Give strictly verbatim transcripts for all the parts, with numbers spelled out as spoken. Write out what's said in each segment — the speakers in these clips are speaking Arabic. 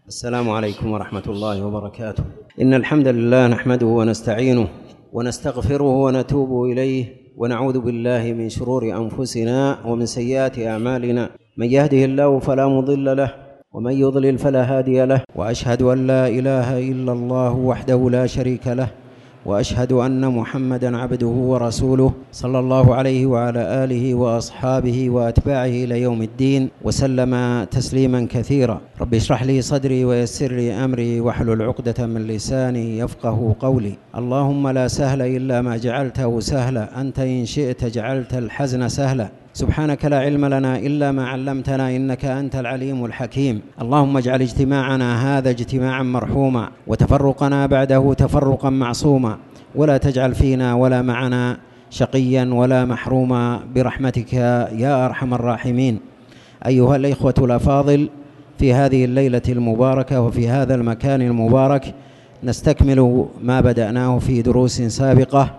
السلام عليكم ورحمة الله وبركاته. إن الحمد لله نحمده ونستعينه ونستغفره ونتوب إليه ونعوذ بالله من شرور أنفسنا ومن سيئات أعمالنا، من يهده الله فلا مضل له ومن يضلل فلا هادي له، وأشهد أن لا إله إلا الله وحده لا شريك له، وأشهد أن محمدًا عبده ورسوله صلى الله عليه وعلى آله وأصحابه وأتباعه إلى يوم الدين وسلم تسليمًا كثيرا. رب اشرح لي صدري ويسر لي أمري واحلل عقدة من لساني يفقه قولي. اللهم لا سهل إلا ما جعلته سهلا، أنت إن شئت جعلت الحزن سهلا. سبحانك لا علم لنا إلا ما علمتنا إنك أنت العليم الحكيم. اللهم اجعل اجتماعنا هذا اجتماعا مرحوما وتفرقنا بعده تفرقا معصوما، ولا تجعل فينا ولا معنا شقيا ولا محروما برحمتك يا أرحم الراحمين. أيها الإخوة الأفاضل، في هذه الليلة المباركة وفي هذا المكان المبارك نستكمل ما بدأناه في دروس سابقة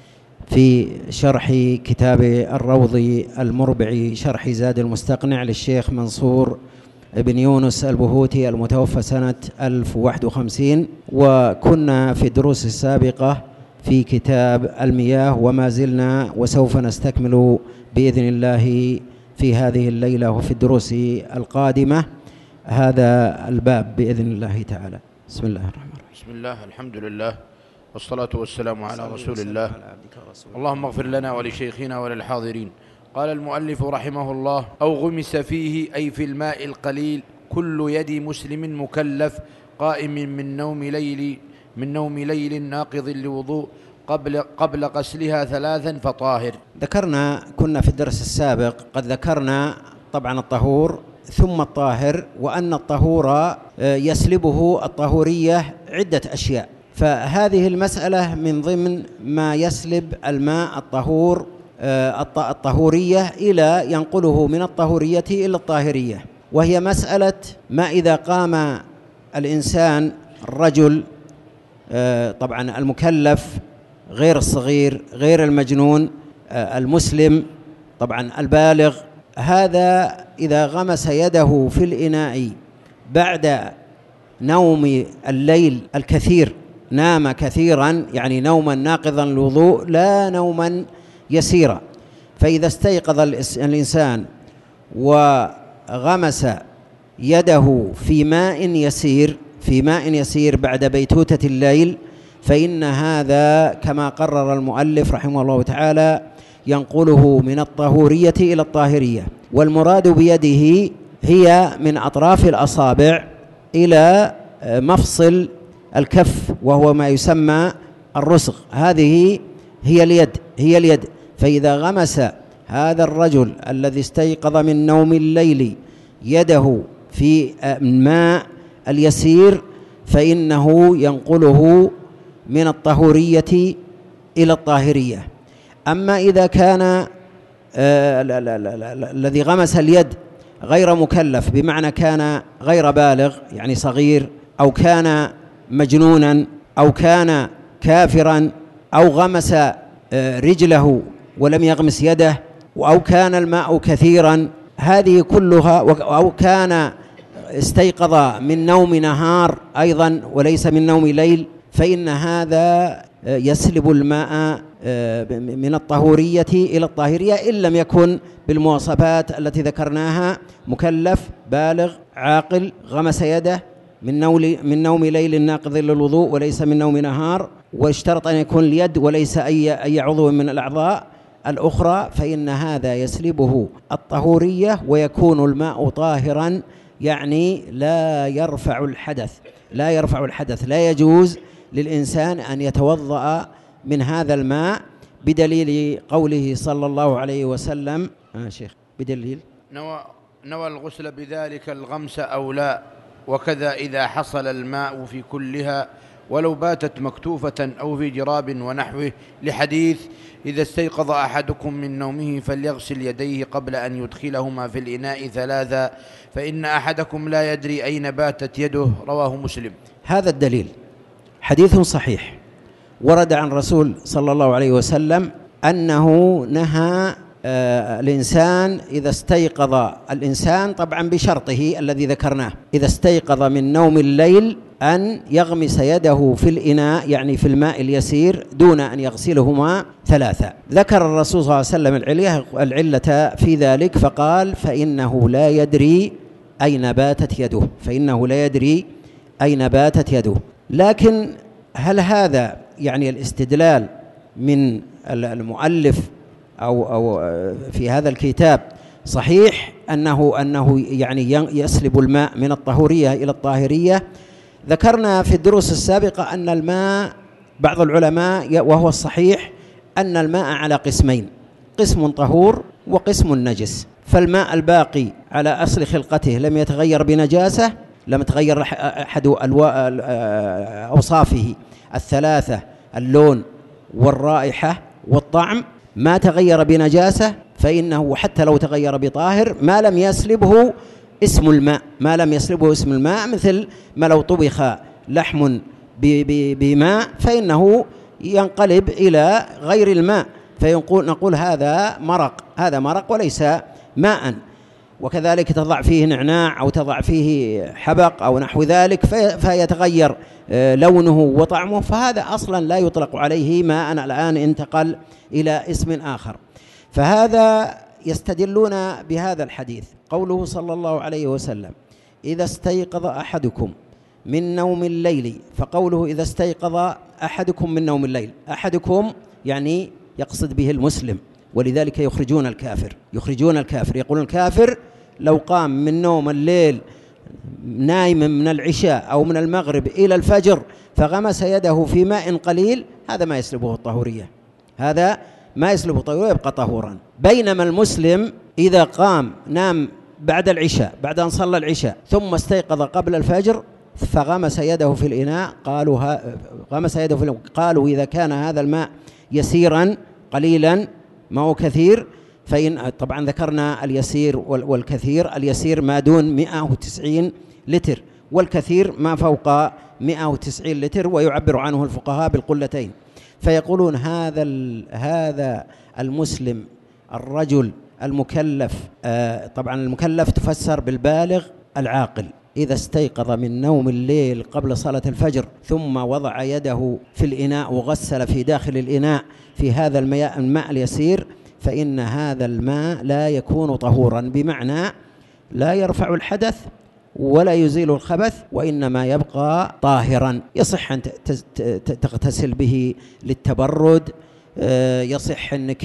في شرح كتاب الروض المربع، شرح زاد المستقنع للشيخ منصور بن يونس البهوتي المتوفى سنة ألف وواحد وخمسين، وكنا في الدروس السابقة في كتاب المياه، وما زلنا وسوف نستكمل بإذن الله في هذه الليلة وفي الدروس القادمة هذا الباب بإذن الله تعالى. بسم الله الرحمن الرحيم. بسم الله، الحمد لله، والصلاة والسلام على رسول الله. اللهم اغفر لنا ولشيخنا وللحاضرين. قال المؤلف رحمه الله: أو غمس فيه، أي في الماء القليل، كل يد مسلم مكلف قائم من نوم ليل من نوم ليل ناقض لوضوء قبل قبل غسلها ثلاثا فطاهر. ذكرنا كنا في الدرس السابق قد ذكرنا طبعا الطهور ثم الطاهر، وأن الطهور يسلبه الطهورية عدة أشياء، فهذه المسألة من ضمن ما يسلب الماء الطهور الطهورية إلى ينقله من الطهورية إلى الطاهرية، وهي مسألة ما إذا قام الإنسان الرجل طبعا المكلف غير الصغير غير المجنون المسلم طبعا البالغ، هذا إذا غمس يده في الإناء بعد نوم الليل الكثير، نام كثيرا يعني نوما ناقضا للوضوء لا نوما يسيرا، فإذا استيقظ الإنسان وغمس يده في ماء يسير في ماء يسير بعد بيتوتة الليل، فإن هذا كما قرر المؤلف رحمه الله تعالى ينقله من الطهورية إلى الطاهرية، والمراد بيده هي من أطراف الأصابع إلى مفصل الكف، وهو ما يسمى الرسغ، هذه هي اليد هي اليد فإذا غمس هذا الرجل الذي استيقظ من نوم الليل يده في الماء اليسير فإنه ينقله من الطهورية إلى الطاهرية. أما إذا كان الذي غمس اليد غير مكلف، بمعنى كان غير بالغ يعني صغير، أو كان مجنونا، أو كان كافرا، أو غمس رجله ولم يغمس يده، أو كان الماء كثيرا، هذه كلها، أو كان استيقظ من نوم نهار أيضا وليس من نوم ليل، فإن هذا يسلب الماء من الطهورية إلى الطاهرية إن لم يكن بالمواصفات التي ذكرناها: مكلف بالغ عاقل غمس يده من نوم من نوم ليل ناقض للوضوء وليس من نوم نهار، واشترط أن يكون اليد وليس أي أي عضو من الأعضاء الأخرى، فإن هذا يسلبه الطهورية ويكون الماء طاهرا، يعني لا يرفع الحدث لا يرفع الحدث لا يجوز للإنسان أن يتوضأ من هذا الماء، بدليل قوله صلى الله عليه وسلم آه شيخ بدليل نوى نوى الغسل بذلك الغمس أو لا، وكذا إذا حصل الماء في كلها ولو باتت مكتوفة أو في جراب ونحوه، لحديث: إذا استيقظ أحدكم من نومه فليغسل يديه قبل أن يدخلهما في الإناء ثلاثا، فإن أحدكم لا يدري أين باتت يده. رواه مسلم. هذا الدليل حديث صحيح ورد عن رسول صلى الله عليه وسلم أنه نهى آه الإنسان إذا استيقظ، الإنسان طبعا بشرطه الذي ذكرناه، إذا استيقظ من نوم الليل أن يغمس يده في الإناء، يعني في الماء اليسير، دون أن يغسلهما ثلاثة. ذكر الرسول صلى الله عليه وسلم العلة في ذلك فقال: فإنه لا يدري أين باتت يده، فإنه لا يدري أين باتت يده. لكن هل هذا يعني الاستدلال من المؤلف أو أو في هذا الكتاب صحيح أنه أنه يعني يسلب الماء من الطهورية إلى الطاهرية؟ ذكرنا في الدروس السابقة أن الماء، بعض العلماء وهو الصحيح أن الماء على قسمين: قسم طهور وقسم نجس. فالماء الباقي على أصل خلقته لم يتغير بنجاسة، لم يتغير أحد أوصافه الثلاثة، اللون والرائحة والطعم، ما تغير بنجاسة، فإنه حتى لو تغير بطاهر ما لم يسلبه اسم الماء، ما لم يسلبه اسم الماء، مثل ما لو طبخ لحم بماء فإنه ينقلب إلى غير الماء، فيقول نقول هذا مرق، هذا مرق وليس ماء. وكذلك تضع فيه نعناع أو تضع فيه حبق أو نحو ذلك فيتغير لونه وطعمه، فهذا أصلا لا يطلق عليه ماء، الآن انتقل إلى اسم آخر. فهذا يستدلون بهذا الحديث، قوله صلى الله عليه وسلم: إذا استيقظ أحدكم من نوم الليل، فقوله إذا استيقظ أحدكم من نوم الليل، أحدكم يعني يقصد به المسلم، ولذلك يخرجون الكافر، يخرجون الكافر يقولون الكافر لو قام من نوم الليل نايم من العشاء أو من المغرب إلى الفجر فغمس يده في ماء قليل، هذا ما يسلبه الطهورية، هذا ما يسلبه الطهورية، يبقى طهورا. بينما المسلم إذا قام نام بعد العشاء، بعد أن صلى العشاء، ثم استيقظ قبل الفجر فغمس يده في الإناء، قالوا ها غمس يده في الإناء قالوا إذا كان هذا الماء يسيرا قليلا ما هو كثير، فإن طبعا ذكرنا اليسير والكثير، اليسير ما دون مئة وتسعين لتر، والكثير ما فوق مئة وتسعين لتر، ويعبر عنه الفقهاء بالقلتين. فيقولون هذا هذا المسلم الرجل المكلف، آه طبعا المكلف تفسر بالبالغ العاقل، إذا استيقظ من نوم الليل قبل صلاة الفجر ثم وضع يده في الإناء وغسل في داخل الإناء في هذا الماء, الماء اليسير، فإن هذا الماء لا يكون طهورا، بمعنى لا يرفع الحدث ولا يزيل الخبث، وإنما يبقى طاهرا. يصح أن تغتسل به للتبرد، يصح أنك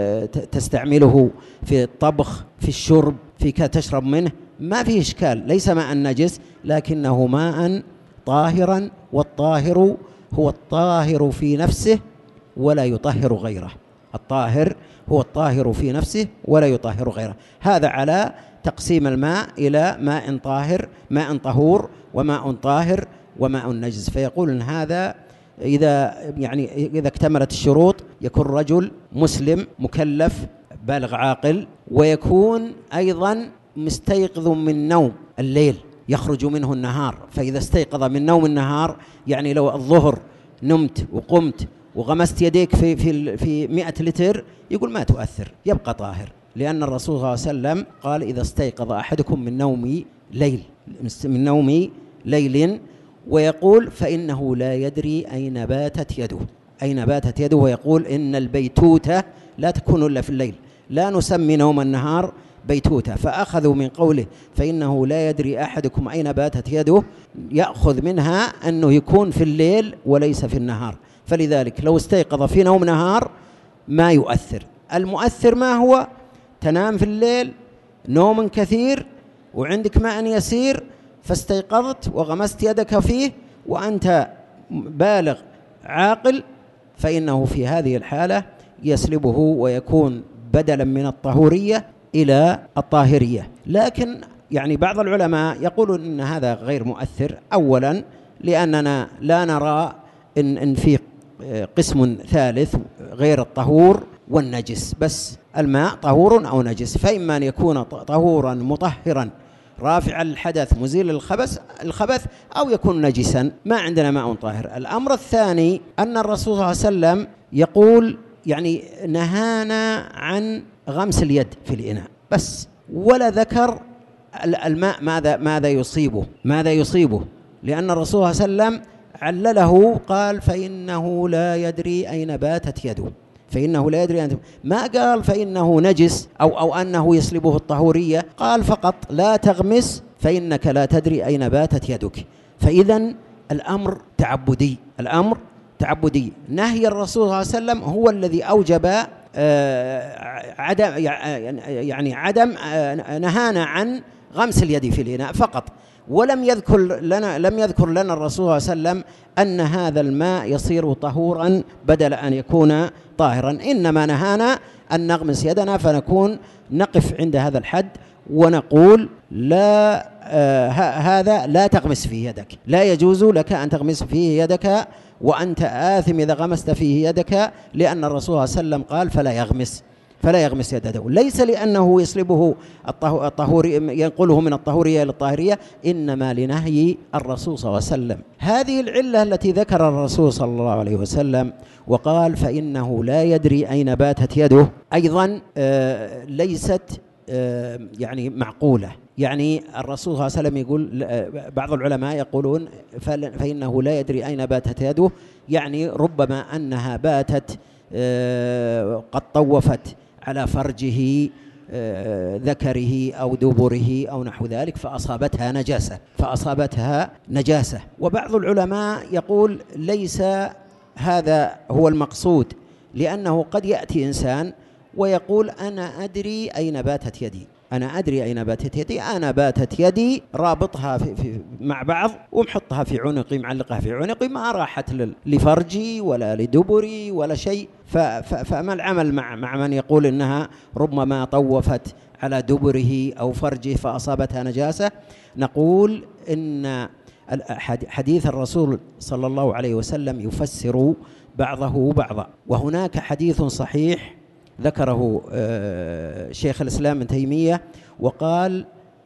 تستعمله في الطبخ، في الشرب، في تشرب منه، ما فيه إشكال، ليس ماء نجس لكنه ماء طاهرا، والطاهر هو الطاهر في نفسه ولا يطهر غيره، الطاهر هو الطاهر في نفسه ولا يطهر غيره. هذا على تقسيم الماء إلى ماء طاهر، ماء طهور، وماء طاهر، وماء نجس. فيقول إن هذا إذا يعني إذا اكتملت الشروط يكون رجل مسلم مكلف بالغ عاقل، ويكون أيضا مستيقظ من نوم الليل يخرج منه النهار. فإذا استيقظ من نوم النهار يعني لو الظهر نمت وقمت وغمست يديك في في في مئة لتر، يقول ما تؤثر، يبقى طاهر، لأن الرسول صلى الله عليه وسلم قال إذا استيقظ أحدكم من نوم ليل من نوم ليل ويقول فإنه لا يدري أين باتت يده، أين باتت يده، ويقول إن البيتوتة لا تكون إلا في الليل، لا نسمي نوم النهار بيتوتة. فأخذوا من قوله فإنه لا يدري أحدكم أين باتت يده، يأخذ منها أنه يكون في الليل وليس في النهار. فلذلك لو استيقظ في نوم نهار ما يؤثر. المؤثر ما هو؟ تنام في الليل نوم كثير وعندك ماء يسير فاستيقظت وغمست يدك فيه وأنت بالغ عاقل، فإنه في هذه الحالة يسلبه ويكون بدلا من الطهورية إلى الطاهرية. لكن يعني بعض العلماء يقولون إن هذا غير مؤثر، أولا لأننا لا نرى إن, إن في قسم ثالث غير الطهور والنجس، بس الماء طهور أو نجس، فإما أن يكون طهورا مطهرا رافع الحدث مزيل الخبث الخبث أو يكون نجسا، ما عندنا ماء طاهر. الأمر الثاني أن الرسول صلى الله عليه وسلم يقول يعني نهانا عن غمس اليد في الإناء بس، ولا ذكر الماء ماذا ماذا يصيبه ماذا يصيبه لأن الرسول صلى الله عليه وسلم علله، قال فإنه لا يدري أين باتت يده، فإنه لا يدري أين، ما قال فإنه نجس أو أو أنه يسلبه الطهورية، قال فقط لا تغمس فإنك لا تدري أين باتت يدك. فإذا الأمر تعبدي، الأمر تعبدي. نهي الرسول صلى الله عليه وسلم هو الذي أوجب آه عدم يعني عدم آه نهانا عن غمس اليد في الإناء فقط، ولم يذكر لنا لم يذكر لنا الرسول صلى الله عليه وسلم أن هذا الماء يصير طهورا بدل أن يكون طاهرا، إنما نهانا أن نغمس يدنا، فنكون نقف عند هذا الحد ونقول لا آه هذا لا تغمس فيه يدك، لا يجوز لك أن تغمس فيه يدك وأنت آثم إذا غمست فيه يدك، لأن الرسول صلى الله عليه وسلم قال فلا يغمس فلا يغمس يده، ليس لأنه يسلبه الطهوري ينقله من الطهورية إلى الطاهرية، إنما لنهي الرسول صلى الله عليه وسلم. هذه العلة التي ذكر الرسول صلى الله عليه وسلم وقال فإنه لا يدري أين باتت يده، أيضا آه ليست آه يعني معقولة. يعني الرسول صلى الله عليه وسلم يقول، بعض العلماء يقولون فإنه لا يدري أين باتت يده، يعني ربما أنها باتت آه قد طوفت على فرجه آه ذكره أو دبره أو نحو ذلك فأصابتها نجاسة فأصابتها نجاسة. وبعض العلماء يقول ليس هذا هو المقصود، لأنه قد يأتي إنسان ويقول أنا أدري أين باتت يدي، أنا أدري أين باتت يدي، أنا باتت يدي رابطها في في مع بعض ومحطها في عنقي، معلقها في عنقي، ما راحت لفرجي ولا لدبري ولا شيء. فما العمل مع مع من يقول إنها ربما طوفت على دبره أو فرجه فأصابتها نجاسة؟ نقول إن حديث الرسول صلى الله عليه وسلم يفسر بعضه بعضا، وهناك حديث صحيح ذكره شيخ الإسلام ابن تيمية وقال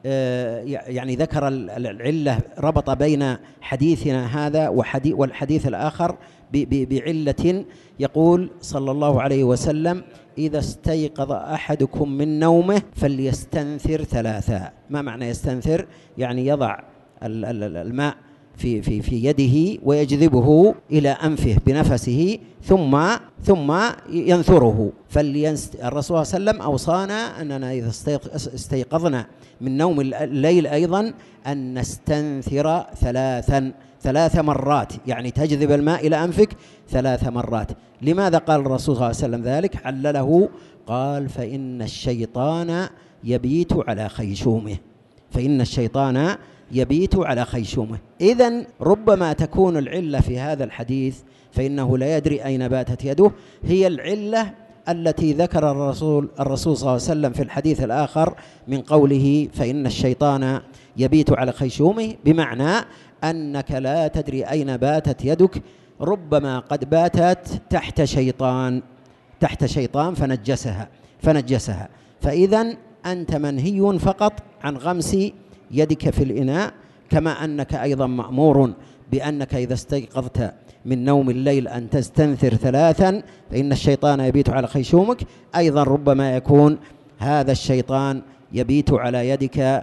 يعني ذكر العلة، ربط بين حديثنا هذا والحديث الآخر بعلة، يقول صلى الله عليه وسلم إذا استيقظ أحدكم من نومه فليستنثر ثلاثا. ما معنى يستنثر؟ يعني يضع الماء في في في يده ويجذبه إلى أنفه بنفسه ثم ثم ينثره. فالرسول صلى الله عليه وسلم أوصانا أننا إذا استيقظنا من نوم الليل أيضا أن نستنثر ثلاثا ثلاث مرات، يعني تجذب الماء إلى أنفك ثلاث مرات. لماذا قال الرسول صلى الله عليه وسلم ذلك؟ علله، قال فإن الشيطان يبيت على خيشومه، فإن الشيطان يبيت على خيشومه. إذن ربما تكون العلة في هذا الحديث فإنه لا يدري أين باتت يده هي العلة التي ذكر الرسول الرسول صلى الله عليه وسلم في الحديث الآخر من قوله فإن الشيطان يبيت على خيشومه، بمعنى أنك لا تدري أين باتت يدك، ربما قد باتت تحت شيطان تحت شيطان فنجسها فنجسها فإذن أنت منهي فقط عن غمس يدك في الإناء، كما أنك أيضا مأمور بأنك إذا استيقظت من نوم الليل أن تستنثر ثلاثا فإن الشيطان يبيت على خيشومك. أيضا ربما يكون هذا الشيطان يبيت على يدك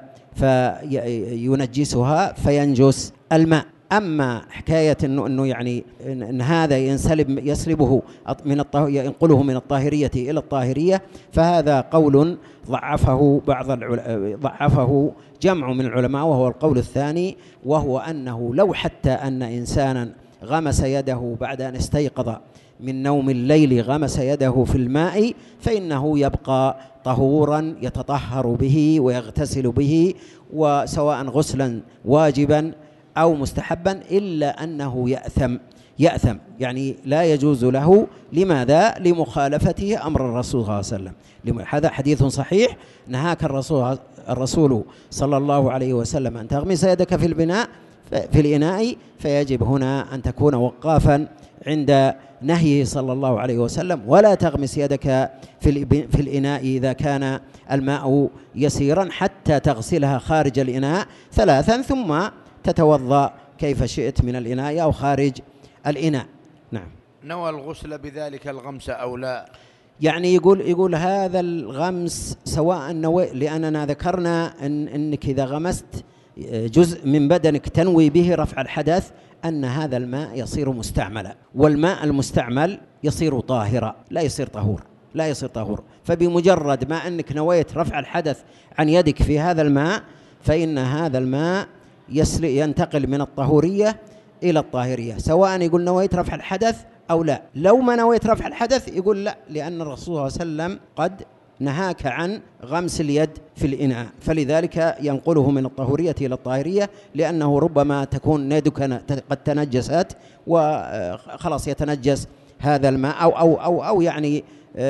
فينجسها فينجس الماء. أما حكاية إنه إنه يعني إن هذا ينسلب يسلبه من الطه ينقله من الطاهرية إلى الطاهرية، فهذا قول ضعفه بعض العلماء ضعفه جمع من العلماء، وهو القول الثاني، وهو أنه لو حتى أن إنسانا غمس يده بعد أن استيقظ من نوم الليل غمس يده في الماء فإنه يبقى طهورا يتطهر به ويغتسل به، وسواء غسلا واجبا أو مستحبا، إلا أنه يأثم يأثم يعني لا يجوز له. لماذا؟ لمخالفته أمر الرسول صلى الله عليه وسلم. هذا حديث صحيح، نهاك الرسول الرسول صلى الله عليه وسلم أن تغمس يدك في البناء في الإناء، فيجب هنا أن تكون وقافا عند نهيه صلى الله عليه وسلم، ولا تغمس يدك في في الإناء إذا كان الماء يسيرا حتى تغسلها خارج الإناء ثلاثا ثم تتوضأ كيف شئت من الإناء أو خارج الإناء. نعم. نوى الغسل بذلك الغمس أو لا؟ يعني يقول يقول هذا الغمس سواء نوي، لأننا ذكرنا إن إنك إذا غمست جزء من بدنك تنوي به رفع الحدث أن هذا الماء يصير مستعملا، والماء المستعمل يصير طاهرا لا يصير طهور، لا يصير طهور. فبمجرد ما أنك نويت رفع الحدث عن يدك في هذا الماء فإن هذا الماء ينتقل من الطهورية إلى الطاهرية، سواء يقول نويت رفع الحدث أو لا. لو ما نويت رفع الحدث يقول لا، لأن الرسول صلى الله عليه وسلم قد نهاك عن غمس اليد في الإناء، فلذلك ينقله من الطهورية إلى الطاهرية، لأنه ربما تكون يدك قد تنجست وخلاص يتنجس هذا الماء، أو أو أو, أو يعني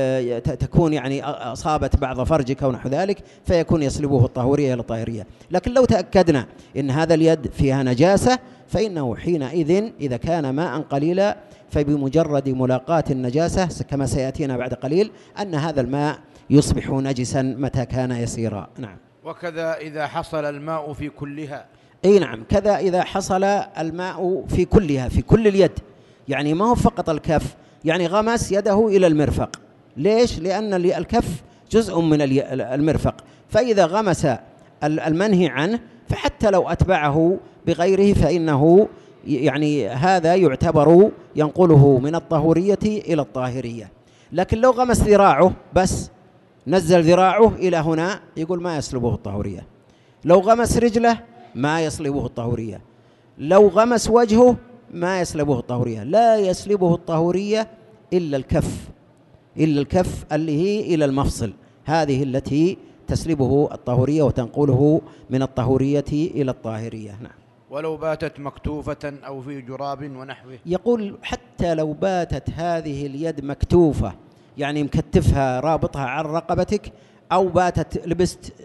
تكون يعني أصابت بعض فرجك أو نحو ذلك، فيكون يسلبه الطهورية إلى الطاهرية. لكن لو تأكدنا إن هذا اليد فيها نجاسة فإنه حينئذ إذا كان ماء قليلا فبمجرد ملاقاة النجاسة كما سيأتينا بعد قليل أن هذا الماء يصبح نجسا متى كان يسيرا. نعم. وكذا إذا حصل الماء في كلها. أي نعم، كذا إذا حصل الماء في كلها، في كل اليد، يعني ما هو فقط الكف، يعني غمس يده إلى المرفق. ليش؟ لأن الكف جزء من المرفق، فإذا غمس المنهي عنه فحتى لو أتبعه بغيره فإنه يعني هذا يعتبر ينقله من الطهورية إلى الطاهرية. لكن لو غمس ذراعه بس، نزل ذراعه إلى هنا، يقول ما يسلبه الطهورية. لو غمس رجله ما يسلبه الطهورية. لو غمس وجهه ما يسلبه الطهورية. لا يسلبه الطهورية إلا الكف، إلا الكف اللي هي إلى المفصل، هذه التي تسلبه الطهورية وتنقله من الطهورية إلى الطاهرية. نعم. ولو باتت مكتوفة أو في جراب ونحوه. يقول حتى لو باتت هذه اليد مكتوفة، يعني مكتفها رابطها عن رقبتك، أو باتت لبست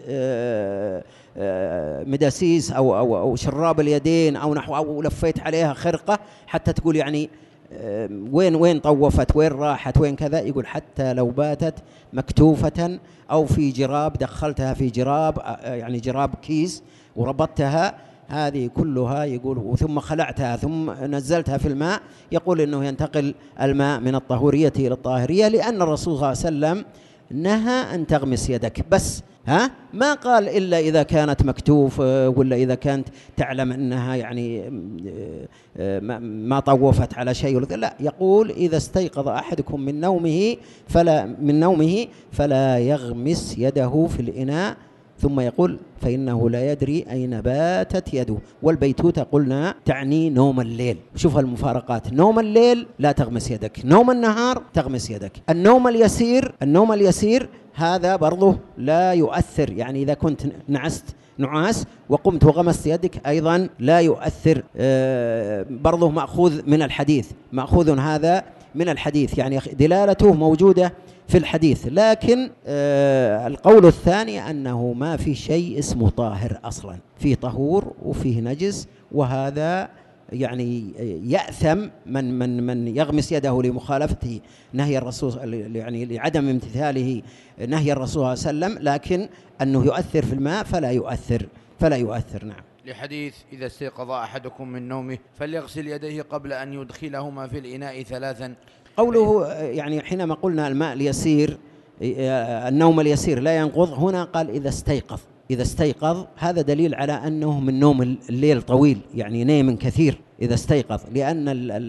مداسيس أو, أو, أو شراب اليدين أو نحو، أو لفيت عليها خرقة حتى تقول يعني وين وين طوفت، وين راحت، وين كذا. يقول حتى لو باتت مكتوفة أو في جراب، دخلتها في جراب يعني جراب كيس وربطتها، هذه كلها يقول ثم خلعتها ثم نزلتها في الماء، يقول إنه ينتقل الماء من الطهورية إلى الطاهرية، لأن الرسول صلى الله عليه وسلم نهى أن تغمس يدك بس، ها ما قال إلا إذا كانت مكتوف ولا إذا كانت تعلم أنها يعني ما طوفت على شيء، لا، يقول إذا استيقظ أحدكم من نومه فلا من نومه فلا يغمس يده في الإناء، ثم يقول فإنه لا يدري أين باتت يده. والبيتوتة قلنا تعني نوم الليل. شوف المفارقات، نوم الليل لا تغمس يدك، نوم النهار تغمس يدك. النوم اليسير النوم اليسير هذا برضه لا يؤثر، يعني إذا كنت نعست نعاس وقمت وغمست يدك أيضا لا يؤثر، برضه مأخوذ من الحديث، مأخوذ هذا من الحديث، يعني دلالته موجودة في الحديث. لكن آه القول الثاني أنه ما في شيء اسمه طاهر أصلا، في طهور وفيه نجس، وهذا يعني يأثم من من من يغمس يده لمخالفة نهي الرسول، يعني لعدم امتثاله نهي الرسول صلى الله عليه وسلم، لكن أنه يؤثر في الماء فلا يؤثر فلا يؤثر. نعم. لحديث إذا استيقظ أحدكم من نومه فليغسل يديه قبل أن يدخلهما في الإناء ثلاثا. قوله يعني حينما قلنا الماء اليسير النوم اليسير لا ينقض، هنا قال إذا استيقظ. إذا استيقظ هذا دليل على أنه من نوم الليل طويل، يعني نام كثير إذا استيقظ، لأن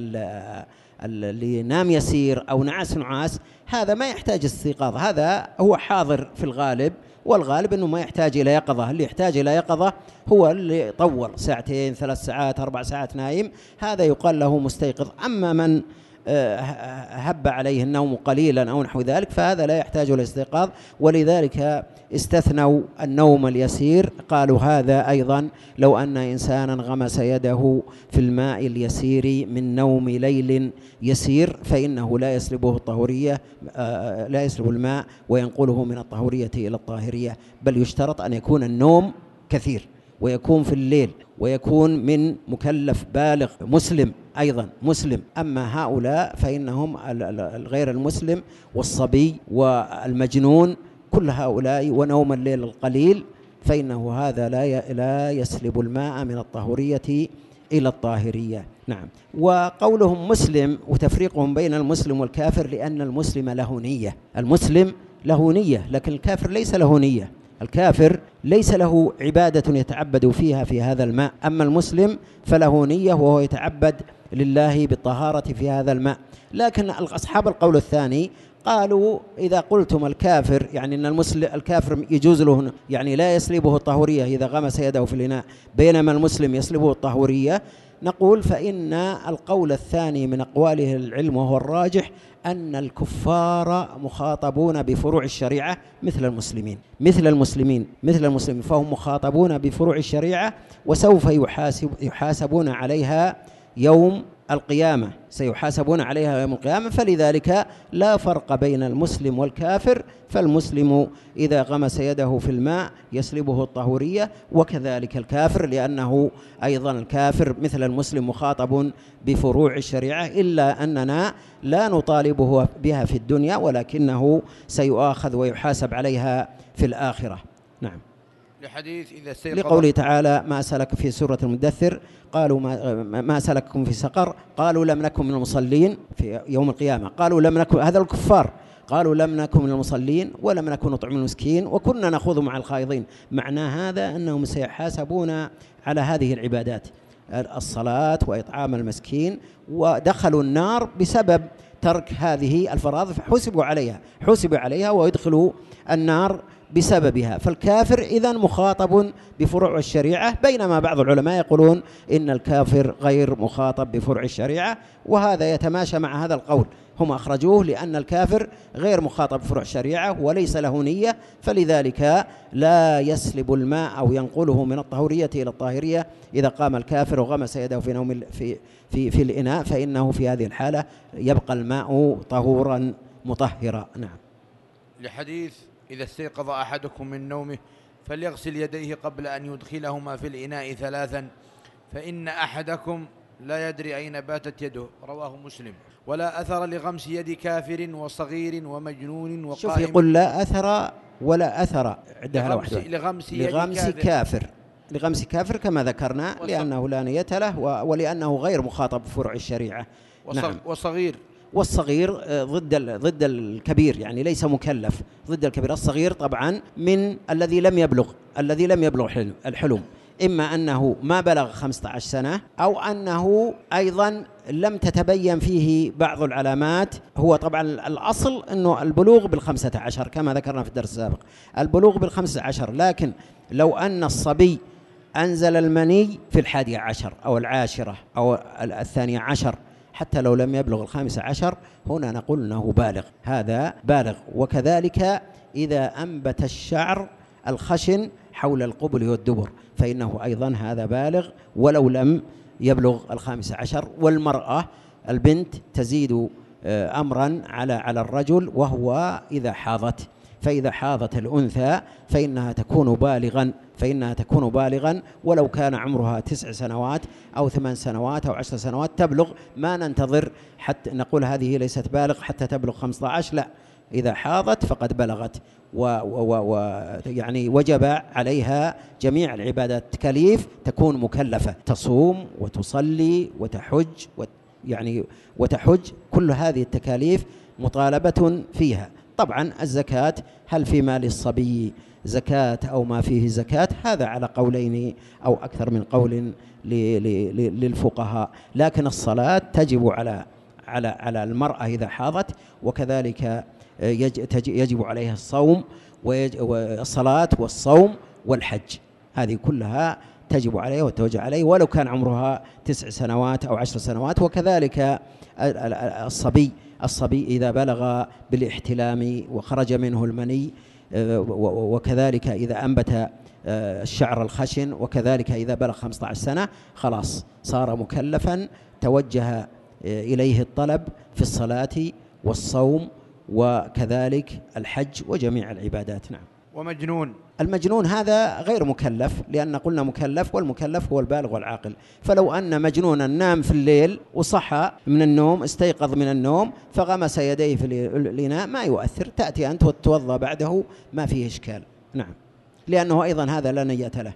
اللي نام يسير أو نعس نعاس هذا ما يحتاج استيقاظ، هذا هو حاضر في الغالب، والغالب أنه ما يحتاج إلى يقظة. اللي يحتاج إلى يقظة هو اللي طول ساعتين ثلاث ساعات أربع ساعات نايم، هذا يقال له مستيقظ. أما من هب عليه النوم قليلا أو نحو ذلك فهذا لا يحتاج إلى استيقاظ، ولذلك استثنوا النوم اليسير، قالوا هذا أيضا لو أن إنسانا غمس يده في الماء اليسير من نوم ليل يسير فإنه لا يسلبه الطهورية، لا يسلب الماء وينقله من الطهورية إلى الطاهرية، بل يشترط أن يكون النوم كثير ويكون في الليل ويكون من مكلف بالغ مسلم أيضا مسلم. أما هؤلاء فإنهم الغير المسلم والصبي والمجنون كل هؤلاء ونوم الليل القليل فإنه هذا لا لا يسلب الماء من الطهورية إلى الطاهرية. نعم. وقولهم مسلم وتفريقهم بين المسلم والكافر لأن المسلم له نية، المسلم له نية لكن الكافر ليس له نية، الكافر ليس له عبادة يتعبد فيها في هذا الماء، أما المسلم فله نية وهو يتعبد لله بالطهارة في هذا الماء. لكن أصحاب القول الثاني قالوا إذا قلتم الكافر يعني أن المسلم الكافر يجوز له يعني لا يسلبه الطهورية إذا غمس يده في الإناء بينما المسلم يسلبه الطهورية، نقول فإن القول الثاني من أقواله العلم وهو الراجح أن الكفار مخاطبون بفروع الشريعة مثل المسلمين مثل المسلمين مثل المسلمين فهم مخاطبون بفروع الشريعة وسوف يحاسب يحاسبون عليها يوم القيامة سيحاسبون عليها يوم القيامة. فلذلك لا فرق بين المسلم والكافر، فالمسلم إذا غمس يده في الماء يسلبه الطهورية وكذلك الكافر، لأنه أيضا الكافر مثل المسلم مخاطب بفروع الشريعة إلا أننا لا نطالبه بها في الدنيا ولكنه سيؤاخذ ويحاسب عليها في الآخرة. نعم. لحديث إذا استيقظ لقوله تعالى ما سلك في سورة المدثر قالوا ما, ما سلككم في سقر قالوا لم نكن من المصلين في يوم القيامة، قالوا لم نكن، هذا الكفار قالوا لم نكن من المصلين ولم نكن نطعم المسكين وكنا نخوض مع الخائضين. معنى هذا أنهم سيحاسبون على هذه العبادات الصلاة وإطعام المسكين، ودخلوا النار بسبب ترك هذه الفرائض فحسبوا عليها حسبوا عليها ويدخلوا النار بسببها. فالكافر إذن مخاطب بفروع الشريعة، بينما بعض العلماء يقولون إن الكافر غير مخاطب بفروع الشريعة، وهذا يتماشى مع هذا القول، هم أخرجوه لأن الكافر غير مخاطب بفروع الشريعة وليس له نية، فلذلك لا يسلب الماء أو ينقله من الطهورية إلى الطاهرية إذا قام الكافر وغمس يده في نوم في في في الإناء، فإنه في هذه الحالة يبقى الماء طهورا مطهرا. نعم. لحديث إذا استيقظ أحدكم من نومه فليغسل يديه قبل أن يدخلهما في الإناء ثلاثا فإن أحدكم لا يدري أين باتت يده، رواه مسلم. ولا أثر لغمس يد كافر وصغير ومجنون وقائم. شوف يقول لا أثر ولا أثر عندها لغمس, لغمس, لغمس كافر. كافر لغمس كافر كما ذكرنا وصغ... لأنه لا نية له ولأنه غير مخاطب بفروع الشريعة. وصغ... نعم. وصغير والصغير ضد ضد الكبير يعني ليس مكلف، ضد الكبير. الصغير طبعا من الذي لم يبلغ الذي لم يبلغ الحلم، إما أنه ما بلغ خمسة عشر سنة أو أنه أيضا لم تتبين فيه بعض العلامات. هو طبعا الأصل أنه البلوغ بالخمسة عشر كما ذكرنا في الدرس السابق، البلوغ بالخمسة عشر، لكن لو أن الصبي أنزل المني في الحادية عشر أو العاشرة أو الثانية عشر حتى لو لم يبلغ الخامسة عشر هنا نقول أنه بالغ، هذا بالغ. وكذلك إذا أنبت الشعر الخشن حول القبل والدبر فإنه أيضا هذا بالغ ولو لم يبلغ الخامسة عشر. والمرأة البنت تزيد أمرا على على الرجل وهو إذا حاضت، فإذا حاضت الأنثى فإنها تكون بالغا فإنها تكون بالغا ولو كان عمرها تسع سنوات أو ثمان سنوات أو عشر سنوات تبلغ، ما ننتظر حتى نقول هذه ليست بالغ حتى تبلغ خمسة عشر، لا، إذا حاضت فقد بلغت ويعني وجب عليها جميع العبادات، تكاليف تكون مكلفة، تصوم وتصلي وتحج يعني وتحج، كل هذه التكاليف مطالبة فيها. طبعا الزكاة هل في مال الصبي زكاة أو ما فيه زكاة، هذا على قولين أو أكثر من قول للفقهاء، لكن الصلاة تجب على على على المرأة إذا حاضت، وكذلك يجب عليها الصوم والصلاة والصوم والحج، هذه كلها تجب عليها وتوجب عليه ولو كان عمرها تسع سنوات أو عشر سنوات. وكذلك الصبي الصبي إذا بلغ بالاحتلام وخرج منه المني، وكذلك إذا أنبت الشعر الخشن، وكذلك إذا بلغ خمسة عشر سنة خلاص صار مكلفا، توجه إليه الطلب في الصلاة والصوم وكذلك الحج وجميع العبادات. نعم. ومجنون، المجنون هذا غير مكلف، لأن قلنا مكلف والمكلف هو البالغ والعاقل. فلو أن مجنونا نام في الليل وصحى من النوم، استيقظ من النوم فغمس يديه في الإناء ما يؤثر، تأتي أنت وتتوضأ بعده ما فيه إشكال. نعم، لأنه أيضا هذا لا نية له،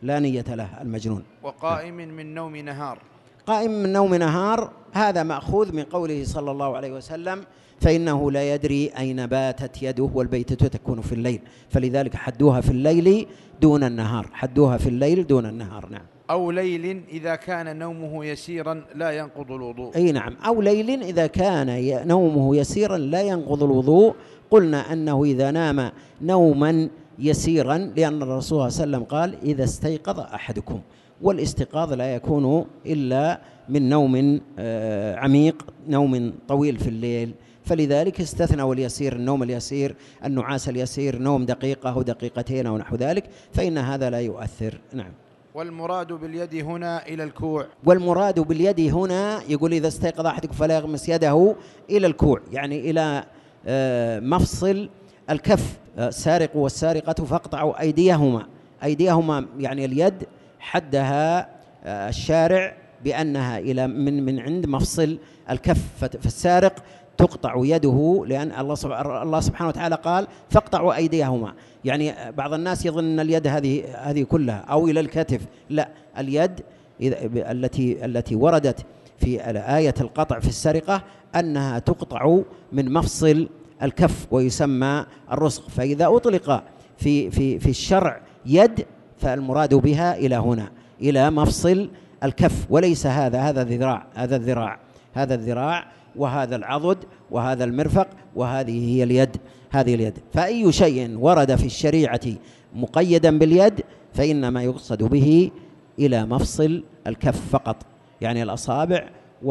لا نية له المجنون. وقائم من نوم نهار. قائم من نوم نهار هذا مأخوذ من قوله صلى الله عليه وسلم فإنه لا يدري أين باتت يده والبيتة تكون في الليل، فلذلك حدوها في الليل دون النهار، حدوها في الليل دون النهار. نعم. أو ليل إذا كان نومه يسيرا لا ينقض الوضوء. أي نعم، أو ليل إذا كان نومه يسيرا لا ينقض الوضوء. قلنا أنه إذا نام نوما يسيرا، لأن الرسول صلى الله عليه وسلم قال إذا استيقظ أحدكم، والاستيقاظ لا يكون إلا من نوم عميق، نوم طويل في الليل، فلذلك استثنوا اليسير، النوم اليسير، النعاس اليسير، نوم دقيقة أو دقيقتين أو نحو ذلك، فإن هذا لا يؤثر. نعم. والمراد باليد هنا إلى الكوع. والمراد باليد هنا يقول إذا استيقظ أحدكم فلا يغمس يده إلى الكوع، يعني إلى مفصل الكف. السارق والسارقة فاقطعوا أيديهما، أيديهما يعني اليد حدها الشارع بأنها إلى من من عند مفصل الكف، فالسارق تقطع يده، لأن الله سبحانه وتعالى قال فاقطعوا أيديهما. يعني بعض الناس يظن أن اليد هذه هذه كلها أو إلى الكتف، لا، اليد التي التي وردت في آية القطع في السرقة أنها تقطع من مفصل الكف ويسمى الرسغ، فإذا أطلق في في في الشرع يد فالمراد بها إلى هنا، إلى مفصل الكف، وليس هذا هذا الذراع هذا الذراع هذا الذراع وهذا العضد وهذا المرفق وهذه هي اليد، هذه اليد. فأي شيء ورد في الشريعة مقيدا باليد فإنما يقصد به إلى مفصل الكف فقط، يعني الأصابع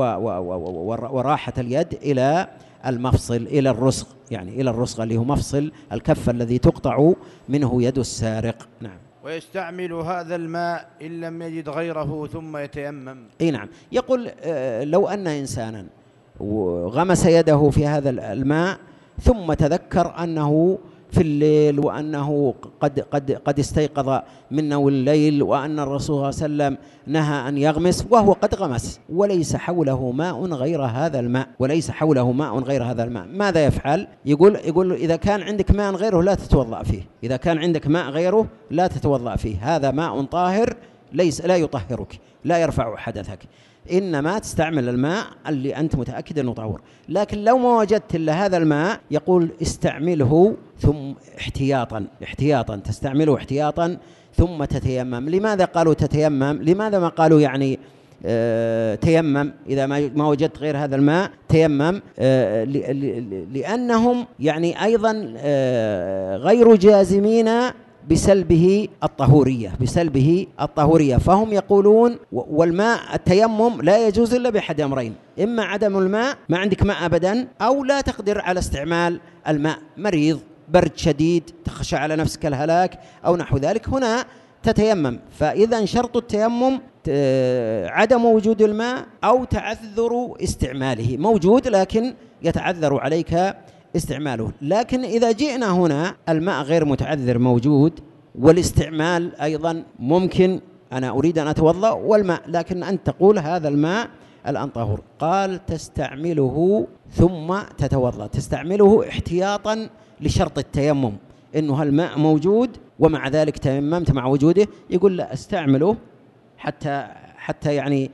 وراحة اليد إلى المفصل، إلى الرسغ، يعني إلى الرسغ اللي هو مفصل الكف الذي تقطع منه يد السارق. نعم. ويستعمل هذا الماء إن لم يجد غيره ثم يتيمم. أي نعم. يقول لو أن إنسانا غمس يده في هذا الماء ثم تذكر أنه في الليل وأنه قد قد قد استيقظ من نوم الليل وأن الرسول صلى الله عليه وسلم نهى أن يغمس، وهو قد غمس وليس حوله ماء غير هذا الماء، وليس حوله ماء غير هذا الماء، ماذا يفعل؟ يقول يقول إذا كان عندك ماء غيره لا تتوضأ فيه، إذا كان عندك ماء غيره لا تتوضأ فيه، هذا ماء طاهر ليس لا يطهرك، لا يرفع حدثك، إنما تستعمل الماء اللي أنت متأكد أنه طهور. لكن لو ما وجدت إلا هذا الماء يقول استعمله ثم احتياطا، احتياطا تستعمله احتياطا ثم تتيمم. لماذا قالوا تتيمم؟ لماذا ما قالوا يعني اه تيمم إذا ما وجدت غير هذا الماء تيمم؟ اه لأنهم يعني أيضا اه غير جازمين بسلبه الطهورية، بسلبه الطهورية، فهم يقولون والماء التيمم لا يجوز إلا بأحد أمرين، إما عدم الماء، ما عندك ماء أبدا، أو لا تقدر على استعمال الماء، مريض، برد شديد، تخشى على نفسك الهلاك أو نحو ذلك، هنا تتيمم. فإذا شرط التيمم عدم وجود الماء أو تعذر استعماله، موجود لكن يتعذر عليك استعماله. لكن إذا جئنا هنا الماء غير متعذر موجود والاستعمال أيضا ممكن، أنا أريد أن أتوضأ والماء، لكن أنت تقول هذا الماء الآن طهور، قال تستعمله ثم تتوضأ، تستعمله احتياطا لشرط التيمم، إنه الماء موجود ومع ذلك تيممت مع وجوده، يقول لا استعمله حتى حتى يعني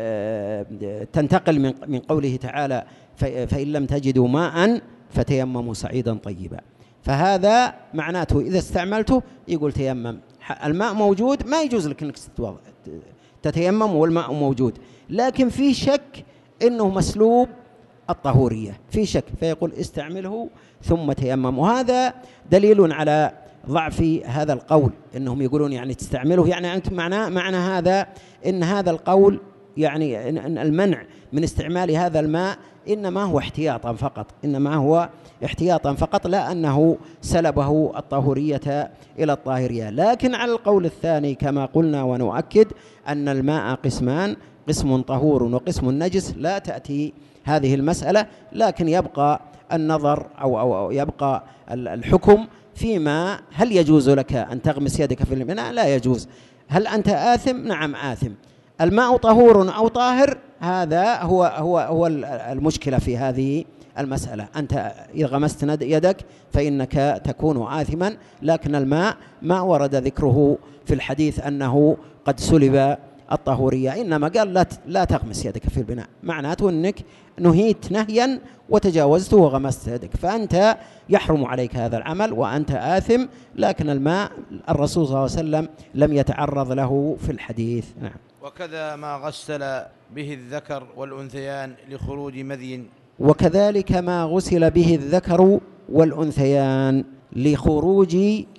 تنتقل من من قوله تعالى فإن لم تجدوا ماء فتيمموا صعيدا طيبا، فهذا معناته إذا استعملته يقول تيمم، الماء موجود ما يجوز لك أنك تتيمم والماء موجود، لكن في شك إنه مسلوب الطهورية، في شك، فيقول استعمله ثم تيمم. وهذا دليل على ضعف هذا القول، إنهم يقولون يعني تستعمله، يعني أنت معنى معنى هذا إن هذا القول يعني إن المنع من استعمال هذا الماء إنما هو احتياطا فقط، إنما هو احتياطا فقط، لا أنه سلبه الطهورية إلى الطاهرية. لكن على القول الثاني كما قلنا ونؤكد أن الماء قسمان، قسم طهور وقسم نجس، لا تأتي هذه المسألة، لكن يبقى النظر أو, أو, أو يبقى الحكم فيما هل يجوز لك أن تغمس يدك في الماء؟ لا يجوز. هل أنت آثم؟ نعم آثم. الماء طهور أو طاهر، هذا هو هو هو المشكلة في هذه المسألة. أنت إذا غمست يدك فإنك تكون آثما، لكن الماء ما ورد ذكره في الحديث أنه قد سلب الطهورية، إنما قال لا لا تغمس يدك في البناء، معناته أنك نهيت نهيا وتجاوزته وغمست يدك، فأنت يحرم عليك هذا العمل وأنت آثم، لكن الماء الرسول صلى الله عليه وسلم لم يتعرض له في الحديث. نعم. وكذا ما غسل به الذكر والأنثيان لخروج مذي. وكذلك ما غسل به الذكر والأنثيان لخروج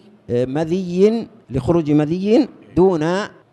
مذي لخروج مذي دون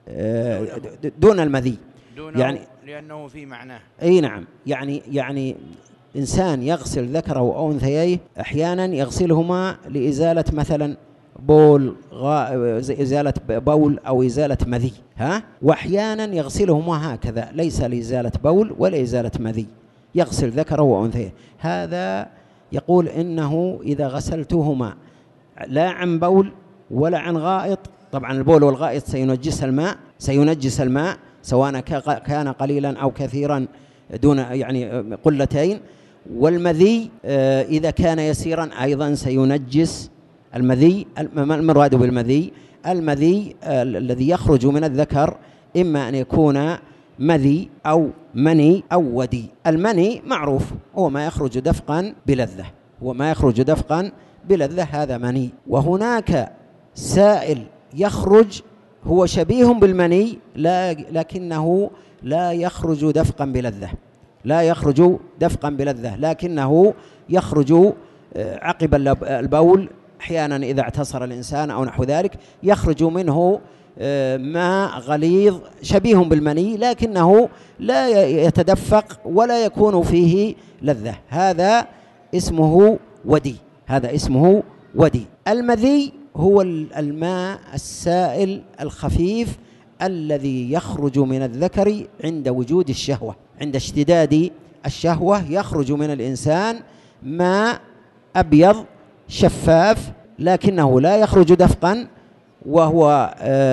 دون المذي، يعني لأنه في معناه. أي نعم، يعني يعني إنسان يغسل ذكره أو أنثييه أحيانا يغسلهما لإزالة مثلا بول غا... إزالة بول أو إزالة مذي، ها، وأحيانا يغسلهما هكذا ليس لإزالة بول ولا إزالة مذي، يغسل ذكره وأنثيه. هذا يقول إنه إذا غسلتهما لا عن بول ولا عن غائط، طبعا البول والغائط سينجس الماء سينجس الماء سواء كان قليلا أو كثيرا دون يعني قلتين، والمذي إذا كان يسيرا أيضا سينجس المذي. المراد بالمذي المذي الذي يخرج من الذكر إما أن يكون مذي أو مني أو ودي. المني معروف هو ما يخرج دفقا بلذة، وما يخرج دفقا بلذة هذا مني. وهناك سائل يخرج هو شبيه بالمني لكنه لا يخرج دفقا بلذة، لا يخرج دفقا بلذة لكنه يخرج عقب البول أحيانا إذا اعتصر الإنسان أو نحو ذلك، يخرج منه ماء غليظ شبيه بالمني لكنه لا يتدفق ولا يكون فيه لذة، هذا اسمه ودي، هذا اسمه ودي. المذي هو الماء السائل الخفيف الذي يخرج من الذكر عند وجود الشهوة، عند اشتداد الشهوة يخرج من الإنسان ماء أبيض شفاف لكنه لا يخرج دفقا وهو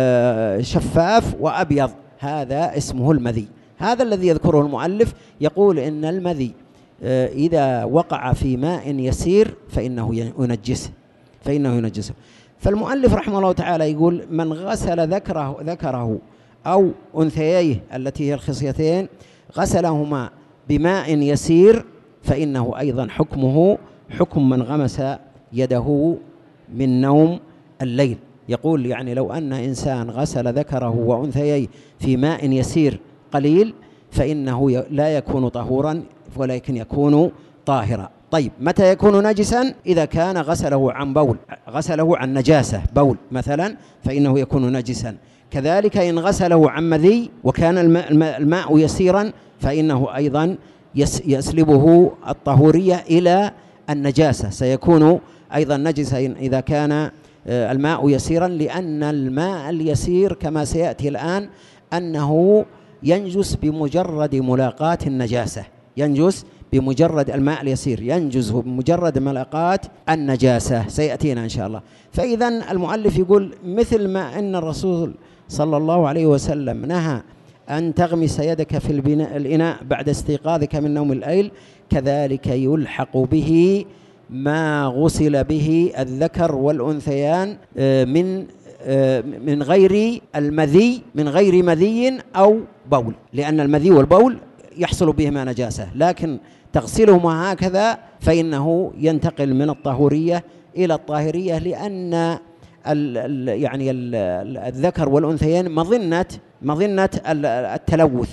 شفاف وأبيض، هذا اسمه المذي. هذا الذي يذكره المؤلف، يقول إن المذي إذا وقع في ماء يسير فإنه ينجسه فإنه ينجسه فالمؤلف رحمه الله تعالى يقول من غسل ذكره ذكره أو أنثييه التي هي الخصيتين غسلهما بماء يسير فإنه أيضا حكمه حكم من غمس يده من نوم الليل. يقول يعني لو أن إنسان غسل ذكره وأنثييه في ماء يسير قليل فإنه لا يكون طهورا ولكن يكون طاهرا. طيب متى يكون نجسا؟ إذا كان غسله عن بول، غسله عن نجاسة بول مثلا فإنه يكون نجسا. كذلك إن غسله عن مذي وكان الماء, الماء, الماء يسيرا فإنه أيضا يسلبه الطهورية إلى النجاسة، سيكون أيضا نجسا إذا كان الماء يسيرا، لأن الماء اليسير كما سيأتي الآن أنه ينجس بمجرد ملاقاة النجاسة، ينجس بمجرد الماء اليسير ينجز بمجرد ملاقاة النجاسة، سيأتينا إن شاء الله. فإذا المؤلف يقول مثل ما أن الرسول صلى الله عليه وسلم نهى أن تغمس يدك في الإناء بعد استيقاظك من نوم الليل، كذلك يلحق به ما غسل به الذكر والأنثيان من من غير المذي من غير مذي أو بول، لأن المذي والبول يحصل بهما نجاسة، لكن تغسلهما هكذا فإنه ينتقل من الطهورية إلى الطاهرية، لأن ال ال يعني ال الذكر والأنثيين مظنة مظنة التلوث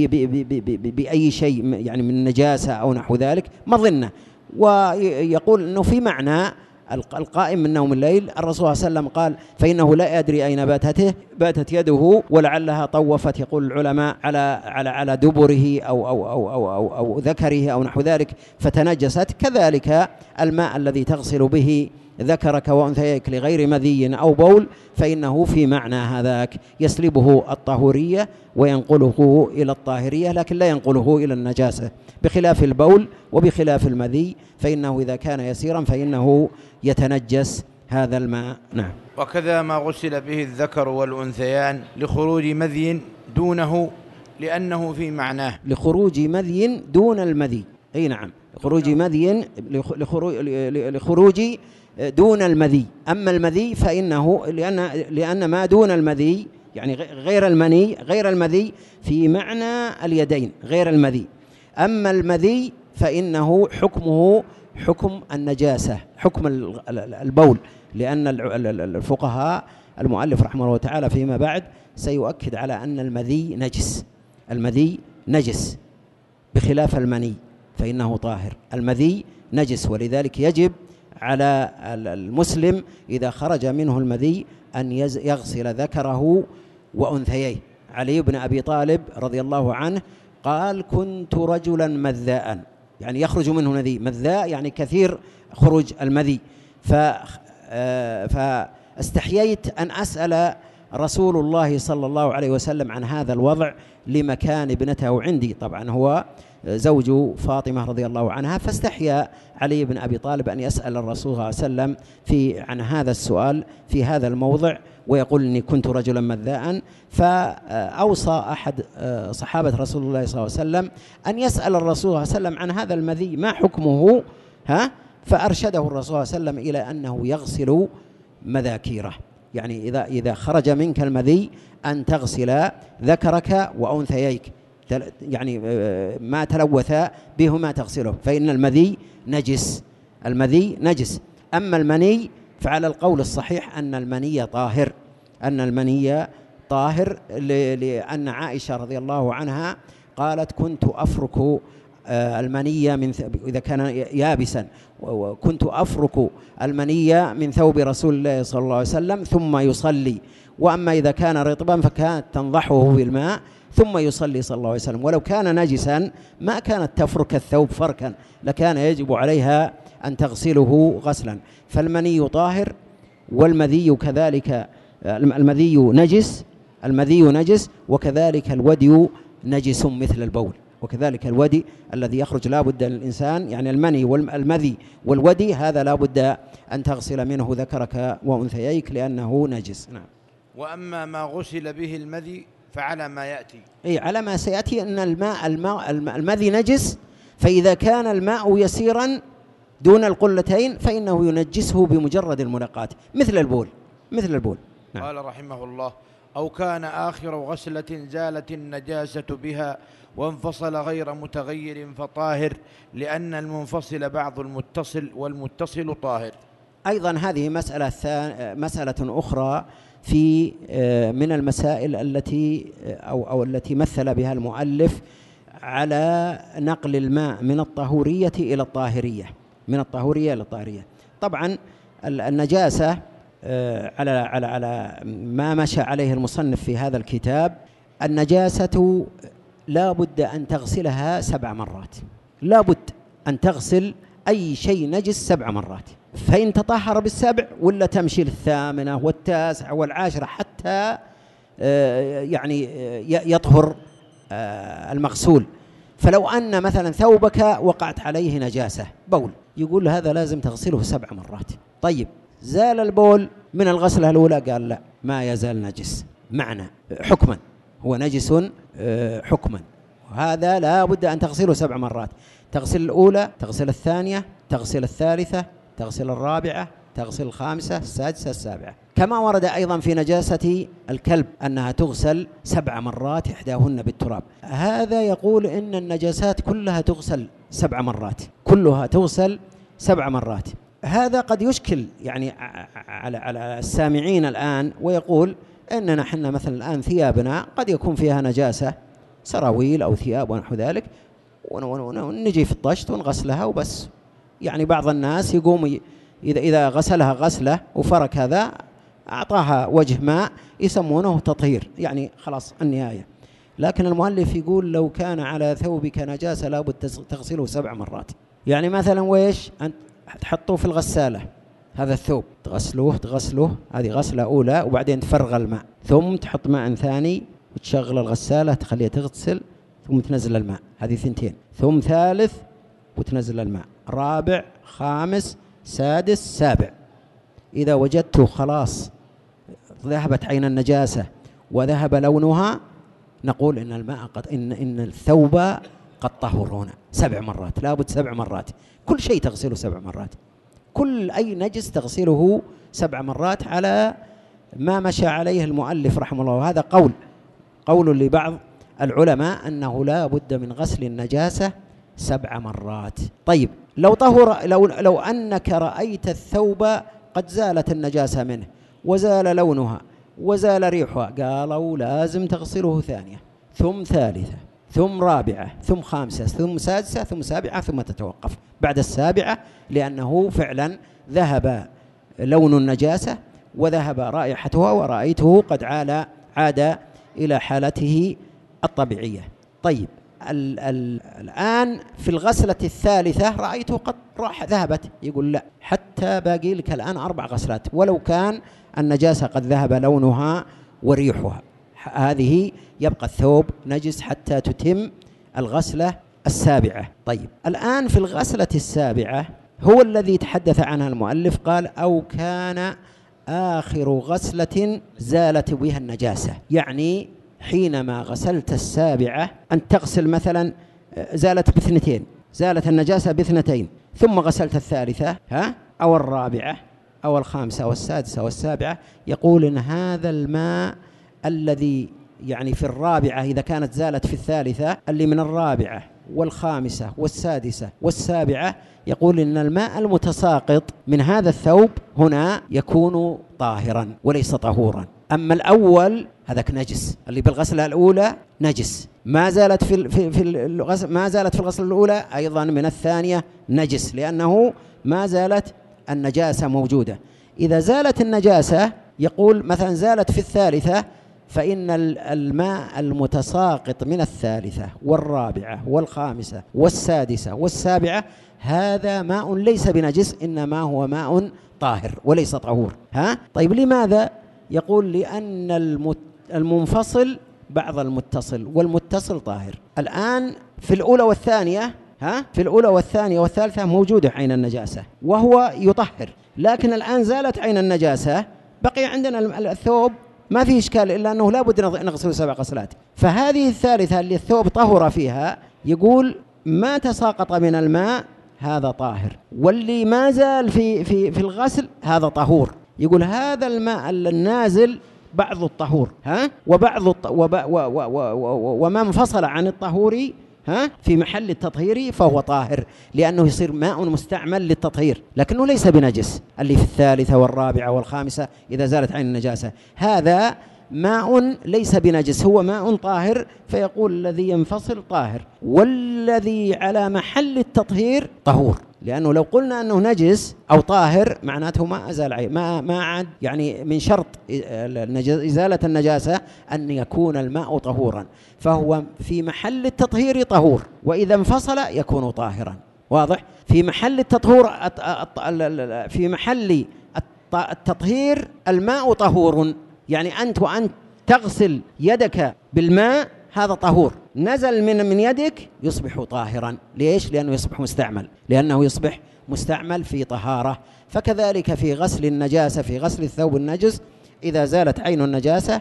بأي شيء يعني من نجاسة أو نحو ذلك مظنة. ويقول أنه في معنى القائم من نوم الليل الرسول صلى الله عليه وسلم قال فإنه لا يدري أين باتته باتت يده ولعلها طوفت، يقول العلماء على على على دبره أو أو أو أو أو, أو ذكره أو نحو ذلك فتنجست. كذلك الماء الذي تغسل به ذكرك وأنثيك لغير مذي أو بول فإنه في معنى هذاك يسلبه الطهورية وينقله إلى الطاهرية، لكن لا ينقله إلى النجاسة، بخلاف البول وبخلاف المذي فإنه إذا كان يسيرا فإنه يتنجس هذا الماء. نعم. وكذا ما غسل به الذكر والأنثيان لخروج مذي دونه لأنه في معناه، لخروج مذي دون المذي، أي نعم، لخروج مذي لخروج دون المذي. أما المذي فإنه لأن لأن ما دون المذي يعني غير المني غير المذي في معنى اليدين غير المذي. أما المذي فإنه حكمه حكم النجاسة حكم البول، لأن الفقهاء المؤلف رحمه الله تعالى فيما بعد سيؤكد على أن المذي نجس. المذي نجس بخلاف المني فإنه طاهر. المذي نجس، ولذلك يجب على المسلم إذا خرج منه المذي أن يغسل ذكره وأنثييه. علي بن أبي طالب رضي الله عنه قال كنت رجلا مذاء، يعني يخرج منه مذي، مذاء يعني كثير خروج المذي. فاستحييت أن أسأل رسول الله صلى الله عليه وسلم عن هذا الوضع لمكان ابنته عندي، طبعا هو زوج فاطمة رضي الله عنها، فاستحيا علي بن أبي طالب أن يسأل الرسول صلى الله عليه وسلم في عن هذا السؤال في هذا الموضع، ويقول إني كنت رجلا مذاء. فأوصى أحد صحابة رسول الله صلى الله عليه وسلم أن يسأل الرسول صلى الله عليه وسلم عن هذا المذي ما حكمه، ها فأرشده الرسول صلى الله عليه وسلم إلى أنه يغسل مذاكيره، يعني إذا إذا خرج منك المذي أن تغسل ذكرك وأنثييك، يعني ما تلوث بهما تغسله، فإن المذي نجس. المذي نجس. أما المني فعلى القول الصحيح أن المني طاهر، أن المني طاهر، لأن عائشة رضي الله عنها قالت كنت أفرك المني من إذا كان يابسا، وكنت أفرك المني من ثوب رسول الله صلى الله عليه وسلم ثم يصلي، وأما إذا كان رطبا فكانت تنضحه بالماء ثم يصلي صلى الله عليه وسلم. ولو كان نجسا ما كانت تفرك الثوب فركا، لكان يجب عليها أن تغسله غسلا. فالمني طاهر والمذي كذلك، المذي نجس المذي نجس وكذلك الودي نجس مثل البول، وكذلك الودي الذي يخرج لا بد للإنسان، يعني المني والمذي والودي هذا لا بد أن تغسل منه ذكرك وأنثييك لأنه نجس. نعم. وأما ما غسل به المذي فعلى ما يأتي، أي على ما سيأتي أن الماء, الماء المذي نجس، فإذا كان الماء يسيرا دون القلتين فإنه ينجسه بمجرد الملاقاة مثل البول مثل البول. نعم. قال رحمه الله أو كان آخر غسلة زالت النجاسة بها وانفصل غير متغير فطاهر، لأن المنفصل بعض المتصل والمتصل طاهر. أيضا هذه مسألة مسألة أخرى في من المسائل التي أو أو التي مثل بها المؤلف على نقل الماء من الطهورية إلى الطاهرية، من الطهورية إلى الطاهرية. طبعا النجاسة على على على ما مشى عليه المصنف في هذا الكتاب، النجاسة لا بد أن تغسلها سبع مرات، لا بد أن تغسل أي شيء نجس سبع مرات، فإن تطهر بالسبع ولا تمشي للثامنة والتاسعة والعاشرة حتى يعني يطهر المغسول. فلو أن مثلا ثوبك وقعت عليه نجاسة بول، يقول هذا لازم تغسله سبع مرات. طيب زال البول من الغسلة الأولى؟ قال لا، ما يزال نجس معنى حكما، هو نجس حكما، وهذا لا بد أن تغسله سبع مرات. تغسل الأولى، تغسل الثانية، تغسل الثالثة، تغسل الرابعة، تغسل الخامسة، السادسة، السابعة. كما ورد أيضا في نجاسة الكلب أنها تغسل سبع مرات إحداهن بالتراب. هذا يقول إن النجاسات كلها تغسل سبع مرات، كلها تغسل سبع مرات. هذا قد يشكل يعني على على السامعين الآن، ويقول إننا حنا مثلا الآن ثيابنا قد يكون فيها نجاسة، سراويل أو ثياب ونحو ذلك، ونجي في الطشت ونغسلها وبس. يعني بعض الناس يقوم إذا إذا غسلها غسلة وفرك هذا أعطاها وجه ماء يسمونه تطهير، يعني خلاص النهاية. لكن المؤلف يقول لو كان على ثوبك نجاسة لابد تغسله سبع مرات. يعني مثلا ويش أنت تحطه في الغسالة هذا الثوب، تغسلوه تغسلوه هذه غسلة أولى، وبعدين تفرغ الماء، ثم تحط ماء ثاني وتشغل الغسالة تخليها تغسل، ثم تنزل الماء، هذه ثنتين، ثم ثالث وتنزل الماء، رابع، خامس، سادس، سابع. إذا وجدته خلاص ذهبت عين النجاسة وذهب لونها، نقول إن الماء قد إن إن الثوب قد طهر هنا سبع مرات، لابد سبع مرات، كل شيء تغسله سبع مرات، كل أي نجس تغسله سبع مرات على ما مشى عليه المؤلف رحمه الله. وهذا قول قول لبعض العلماء أنه لا بد من غسل النجاسة سبع مرات. طيب لو طهر لو, لو أنك رأيت الثوب قد زالت النجاسة منه وزال لونها وزال ريحها، قالوا لازم تغسله ثانية ثم ثالثة ثم رابعة ثم خامسة ثم سادسة ثم سابعة ثم تتوقف بعد السابعة، لأنه فعلا ذهب لون النجاسة وذهب رائحتها ورأيته قد عال عاد إلى حالته الطبيعية. طيب ال ال الآن في الغسلة الثالثة رأيته قد راح ذهبت، يقول لا، حتى باقي لك الآن أربع غسلات ولو كان النجاسة قد ذهب لونها وريحها، هذه يبقى الثوب نجس حتى تتم الغسلة السابعة. طيب الآن في الغسلة السابعة هو الذي تحدث عنها المؤلف، قال أو كان آخر غسلة زالت بها النجاسة، يعني حينما غسلت السابعة أن تغسل مثلا زالت باثنتين، زالت النجاسة باثنتين، ثم غسلت الثالثة ها أو الرابعة أو الخامسة أو السادسة أو السابعة، يقول إن هذا الماء الذي يعني في الرابعة إذا كانت زالت في الثالثة، اللي من الرابعة والخامسة والسادسة والسابعة، يقول إن الماء المتساقط من هذا الثوب هنا يكون طاهرا وليس طهورا. أما الأول هذاك نجس، اللي بالغسلة الأولى نجس، ما زالت في في في الغسل ما زالت في الغسلة الأولى أيضا من الثانية نجس، لأنه ما زالت النجاسة موجودة. إذا زالت النجاسة يقول مثلا زالت في الثالثة، فإن الماء المتساقط من الثالثة والرابعة والخامسة والسادسة والسابعة هذا ماء ليس بنجس، إنما هو ماء طاهر وليس طهور. ها طيب لماذا؟ يقول لأن المنفصل بعض المتصل والمتصل طاهر. الآن في الأولى والثانية ها في الأولى والثانية والثالثة موجودة عين النجاسة وهو يطهر، لكن الآن زالت عين النجاسة، بقي عندنا الثوب ما في إشكال إلا أنه لا بد نغسله سبع غسلات. فهذه الثالثة اللي الثوب طهر فيها يقول ما تساقط من الماء هذا طاهر، واللي ما زال في في في الغسل هذا طهور. يقول هذا الماء النازل بعض الطهور ها وبعض الط... وب... و... و... و... وما انفصل عن الطهور ها في محل التطهير فهو طاهر، لأنه يصير ماء مستعمل للتطهير لكنه ليس بنجس. اللي في الثالثة والرابعة والخامسة إذا زالت عين النجاسة هذا ماء ليس بنجس، هو ماء طاهر، فيقول الذي ينفصل طاهر والذي على محل التطهير طهور. لأنه لو قلنا أنه نجس أو طاهر معناته ما أزال عين، ما ما عاد يعني من شرط إزالة النجاسة أن يكون الماء طهورا، فهو في محل التطهير طهور، وإذا انفصل يكون طاهرا. واضح؟ في محل التطهير في محل التطهير الماء طهور، يعني أنت وأنت تغسل يدك بالماء هذا طهور، نزل من من يدك يصبح طاهرا. ليش؟ لأنه يصبح مستعمل، لأنه يصبح مستعمل في طهارة. فكذلك في غسل النجاسة، في غسل الثوب النجس إذا زالت عين النجاسة،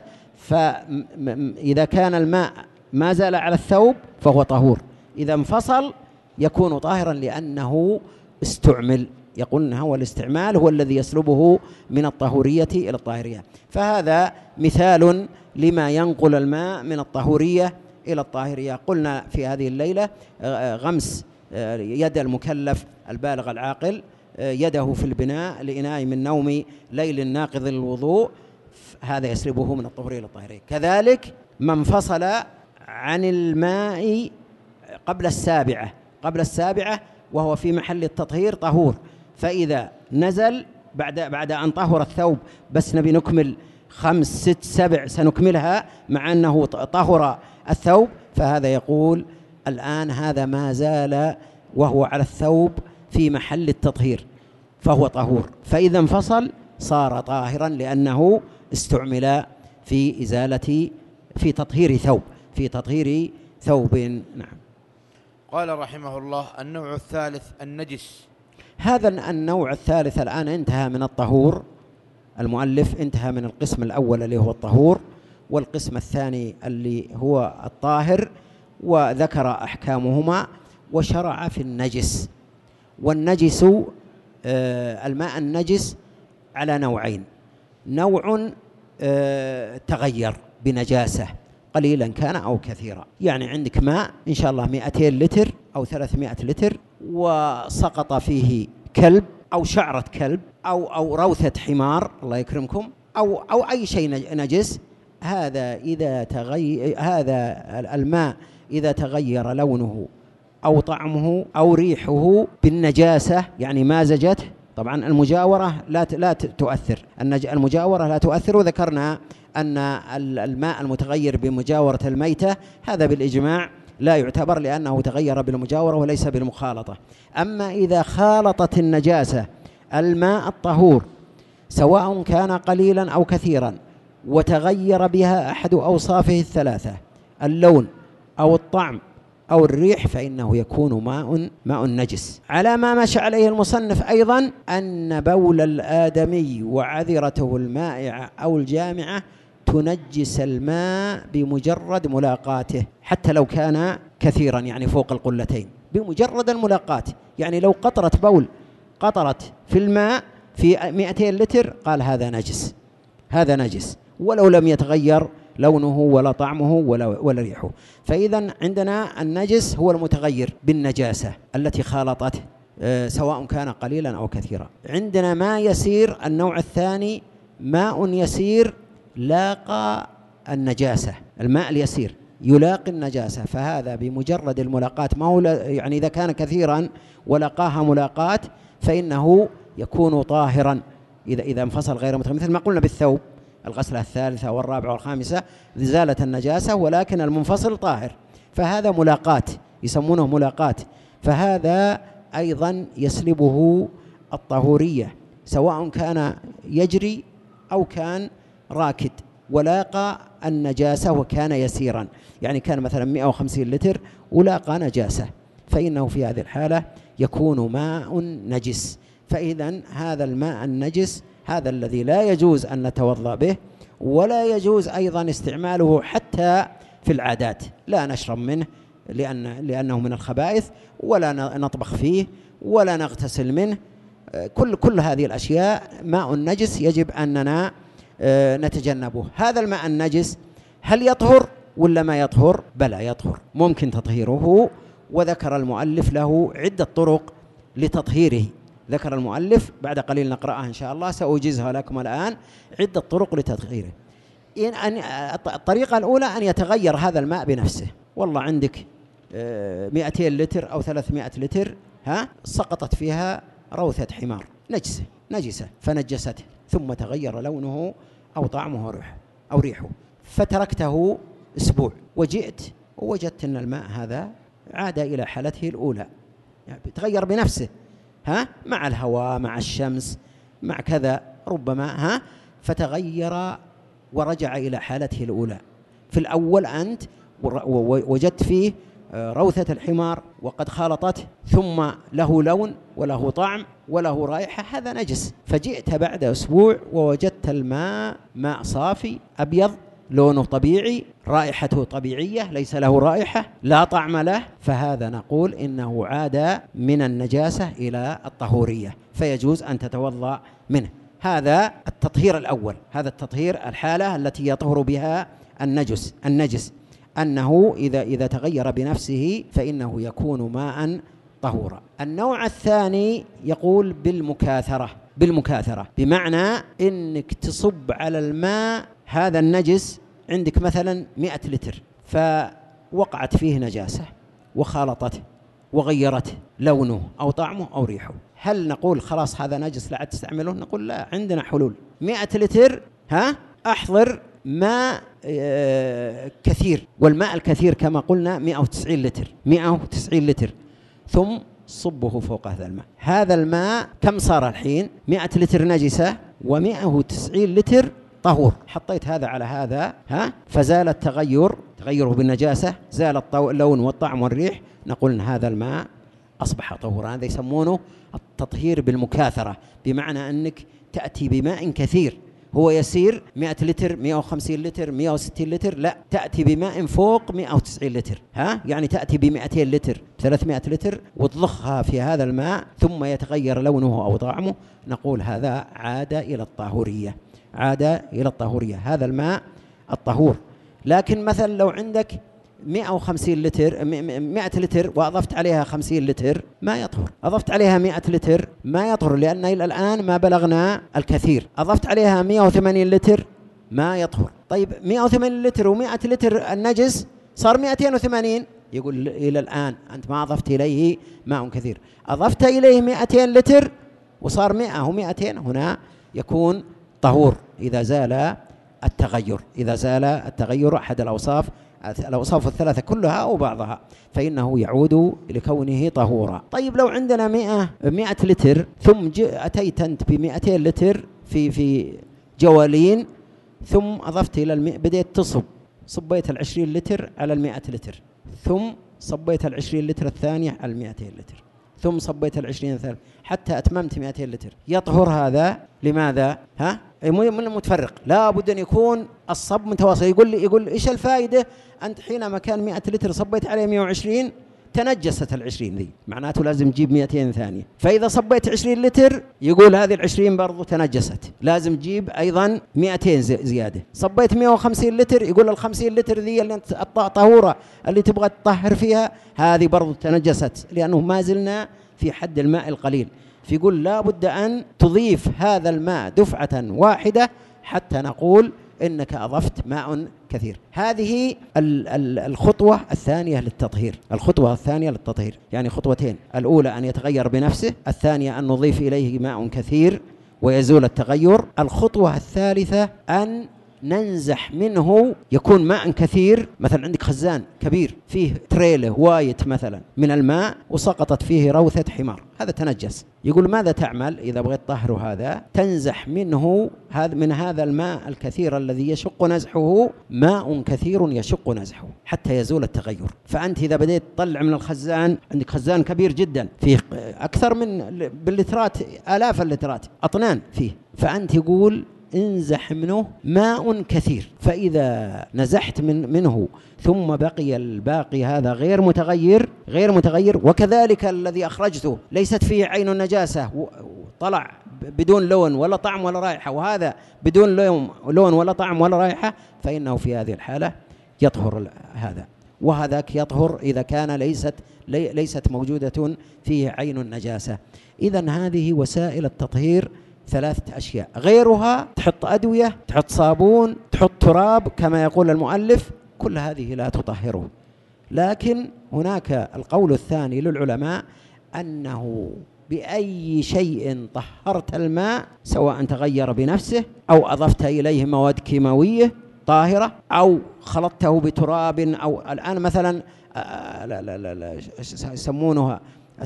فإذا كان الماء ما زال على الثوب فهو طهور، إذا انفصل يكون طاهرا لأنه استعمل. يقولون هو الاستعمال هو الذي يسلبه من الطهورية إلى الطاهرية. فهذا مثال لما ينقل الماء من الطهورية إلى الطاهرية. قلنا في هذه الليلة غمس يد المكلف البالغ العاقل يده في البناء لإناء من نوم ليل ناقض الوضوء، هذا يسلبه من الطهورية إلى الطاهرية. كذلك من انفصل عن الماء قبل السابعة قبل السابعة وهو في محل التطهير طهور، فإذا نزل بعد بعد أن طهر الثوب، بس نبي نكمل خمس ست سبع سنكملها مع أنه طهر الثوب، فهذا يقول الآن هذا ما زال وهو على الثوب في محل التطهير فهو طهور، فإذا انفصل صار طاهرا لأنه استعمل في إزالة في تطهير ثوب في تطهير ثوب. نعم. قال رحمه الله النوع الثالث النجس. هذا النوع الثالث الآن انتهى من الطهور، المؤلف انتهى من القسم الأول اللي هو الطهور، والقسم الثاني اللي هو الطاهر، وذكر أحكامهما وشرع في النجس. والنجس آه الماء النجس على نوعين: نوع آه تغير بنجاسة قليلا كان أو كثيرا، يعني عندك ماء إن شاء الله مئتين لتر أو ثلاثمائة لتر وسقط فيه كلب أو شعرة كلب أو أو روثة حمار الله يكرمكم أو أو أي شيء نجس، هذا إذا تغير هذا الماء إذا تغير لونه أو طعمه أو ريحه بالنجاسة، يعني مازجته. طبعا المجاورة لا لا تؤثر، المجاورة لا تؤثر، وذكرنا أن الماء المتغير بمجاورة الميتة هذا بالإجماع لا يعتبر لأنه تغير بالمجاورة وليس بالمخالطة. أما إذا خالطت النجاسة الماء الطهور سواء كان قليلا أو كثيرا وتغير بها أحد أوصافه الثلاثة، اللون أو الطعم أو الريح، فإنه يكون ماء ماء نجس. على ما مشى عليه المصنف أيضا أن بول الآدمي وعذرته المائعة أو الجامعة تنجس الماء بمجرد ملاقاته، حتى لو كان كثيرا يعني فوق القلتين، بمجرد الملاقاة. يعني لو قطرة بول قطرت في الماء في مئتين لتر قال هذا نجس، هذا نجس ولو لم يتغير لونه ولا طعمه ولا, ولا ريحه. فإذا عندنا النجس هو المتغير بالنجاسة التي خالطته أه سواء كان قليلا أو كثيرا. عندنا ما يسير، النوع الثاني ماء يسير لاقى النجاسة، الماء اليسير يلاقي النجاسة، فهذا بمجرد الملاقاة، ما هو يعني إذا كان كثيرا ولقاها ملاقاة فإنه يكون طاهرا إذا إذا انفصل غير متغير، مثل ما قلنا بالثوب الغسلة الثالثة والرابعة والخامسة زالت النجاسة ولكن المنفصل طاهر، فهذا ملاقاة يسمونه ملاقاة، فهذا أيضا يسلبه الطهورية سواء كان يجري أو كان راكد ولاقى النجاسة وكان يسيرا، يعني كان مثلا مئة وخمسين لتر ولاقى نجاسة، فإنه في هذه الحالة يكون ماء نجس. فإذا هذا الماء النجس هذا الذي لا يجوز أن نتوضأ به، ولا يجوز أيضا استعماله حتى في العادات، لا نشرب منه لأن لأنه من الخبائث، ولا نطبخ فيه، ولا نغتسل منه. كل كل هذه الأشياء ماء نجس يجب أننا نتجنبه. هذا الماء النجس هل يطهر ولا ما يطهر؟ بلى يطهر، ممكن تطهيره، وذكر المؤلف له عدة طرق لتطهيره. ذكر المؤلف بعد قليل نقرأها إن شاء الله، سأوجزها لكم الآن، عدة طرق لتطهيره. إن الطريقة الأولى أن يتغير هذا الماء بنفسه، والله عندك مئتين لتر أو ثلاثمائة لتر ها سقطت فيها روثة حمار نجسة نجسة فنجسته، ثم تغير لونه أو طعمه أو ريحه، فتركته أسبوع وجئت ووجدت أن الماء هذا عاد إلى حالته الأولى، يعني تغير بنفسه ها مع الهواء مع الشمس مع كذا ربما ها فتغير ورجع إلى حالته الأولى. في الأول أنت وجدت فيه روثة الحمار وقد خالطته، ثم له لون وله طعم وله رائحة، هذا نجس. فجئت بعد أسبوع ووجدت الماء ماء صافي أبيض لونه طبيعي، رائحته طبيعية، ليس له رائحة لا طعم له، فهذا نقول إنه عاد من النجاسة إلى الطهورية، فيجوز أن تتوضأ منه. هذا التطهير الأول، هذا التطهير الحالة التي يطهر بها النجس النجس أنه إذا إذا تغير بنفسه فإنه يكون ماء طهورا. النوع الثاني يقول بالمكاثرة، بالمكاثرة بمعنى إنك تصب على الماء هذا النجس، عندك مثلا مئة لتر فوقعت فيه نجاسة وخالطته وغيرت لونه أو طعمه أو ريحه، هل نقول خلاص هذا نجس لا تستعمله؟ نقول لا، عندنا حلول. مئة لتر ها أحضر ماء كثير، والماء الكثير كما قلنا مئة وتسعين لتر مئة وتسعين لتر، ثم صبه فوق هذا الماء. هذا الماء كم صار الحين؟ مئة لتر نجسة ومئة وتسعين لتر طهور، حطيت هذا على هذا ها فزال التغير تغيره بالنجاسة، زال اللون والطعم والريح، نقول إن هذا الماء أصبح طهورا. هذا يسمونه التطهير بالمكاثرة، بمعنى أنك تأتي بماء كثير هو يسير مئة لتر، مئة وخمسين لتر، مئة وستين لتر، لا، تأتي بماء فوق مئة وتسعين لتر، ها يعني تأتي بمئتين لتر، ثلاثمائة لتر، وتضخها في هذا الماء ثم يتغير لونه أو طعمه، نقول هذا عاد إلى الطهورية، عاد إلى الطهورية، هذا الماء الطهور. لكن مثلا لو عندك مئة وخمسين لتر، مئة لتر وأضفت عليها خمسين لتر ما يطهر، أضفت عليها مئة لتر ما يطهر، لأن إلى الآن ما بلغنا الكثير. أضفت عليها مئة وثمانين لتر ما يطهر. طيب مئة وثمانين لتر ومئة لتر النجس صار مئتين وثمانين، يقول إلى الآن أنت ما أضفت إليه ماء كثير. أضفت إليه مئتين لتر وصار مئة ومئتين، هنا يكون طهور إذا زال التغير، إذا زال التغير أحد الأوصاف الأوصاف الثلاثة كلها أو بعضها، فإنه يعود لكونه طهورا. طيب لو عندنا مئة مئة لتر ثم أتيت أنت بمئتين لتر في في جوالين، ثم أضفت إلى المئة، بديت تصب، صبيت العشرين لتر على المئة لتر، ثم صبيت العشرين لتر الثانية على المئتين لتر، ثم صبيت العشرين الثالث حتى أتممت مئتين لتر. يطهر هذا لماذا؟ ها؟ من المتفرق لا بد أن يكون الصب متواصل. يقول لي يقول إيش الفائدة؟ أنت حينما كان مئة لتر صبيت عليه مئة وعشرين تنجست العشرين ذي، معناته لازم تجيب مئتين ثانية. فإذا صبيت عشرين لتر يقول هذه العشرين برضو تنجست، لازم تجيب أيضا مئتين زيادة. صبيت مئة وخمسين لتر يقول الخمسين لتر ذي اللي أنت طهورة اللي تبغى تطهر فيها هذه برضو تنجست، لأنه ما زلنا في حد الماء القليل. فيقول لا بد أن تضيف هذا الماء دفعة واحدة حتى نقول إنك أضفت ماء كثير. هذه الخطوة الثانية للتطهير، الخطوة الثانية للتطهير يعني خطوتين، الأولى أن يتغير بنفسه، الثانية أن نضيف إليه ماء كثير ويزول التغير، الخطوة الثالثة أن ننزح منه، يكون ماء كثير. مثلا عندك خزان كبير فيه تريله وايت مثلا من الماء وسقطت فيه روثة حمار، هذا تنجس. يقول ماذا تعمل إذا بغيت تطهره؟ هذا تنزح منه هذا من هذا الماء الكثير الذي يشق نزحه ماء كثير يشق نزحه حتى يزول التغير. فأنت إذا بديت تطلع من الخزان، عندك خزان كبير جدا فيه أكثر من باللترات، آلاف اللترات، أطنان فيه، فأنت يقول انزح منه ماء كثير. فإذا نزحت من منه ثم بقي الباقي هذا غير متغير غير متغير وكذلك الذي أخرجته ليست فيه عين النجاسة، طلع بدون لون ولا طعم ولا رائحة، وهذا بدون لون ولا طعم ولا رائحة، فإنه في هذه الحالة يطهر هذا، وهذاك يطهر إذا كان ليست ليست موجودة فيه عين النجاسة. إذن هذه وسائل التطهير ثلاثة أشياء، غيرها تحط أدوية، تحط صابون، تحط تراب كما يقول المؤلف، كل هذه لا تطهره. لكن هناك القول الثاني للعلماء أنه بأي شيء طهرت الماء سواء تغير بنفسه أو أضفت إليه مواد كيماوية طاهرة أو خلطته بتراب، أو الآن مثلا لا لا لا, لا يسمونها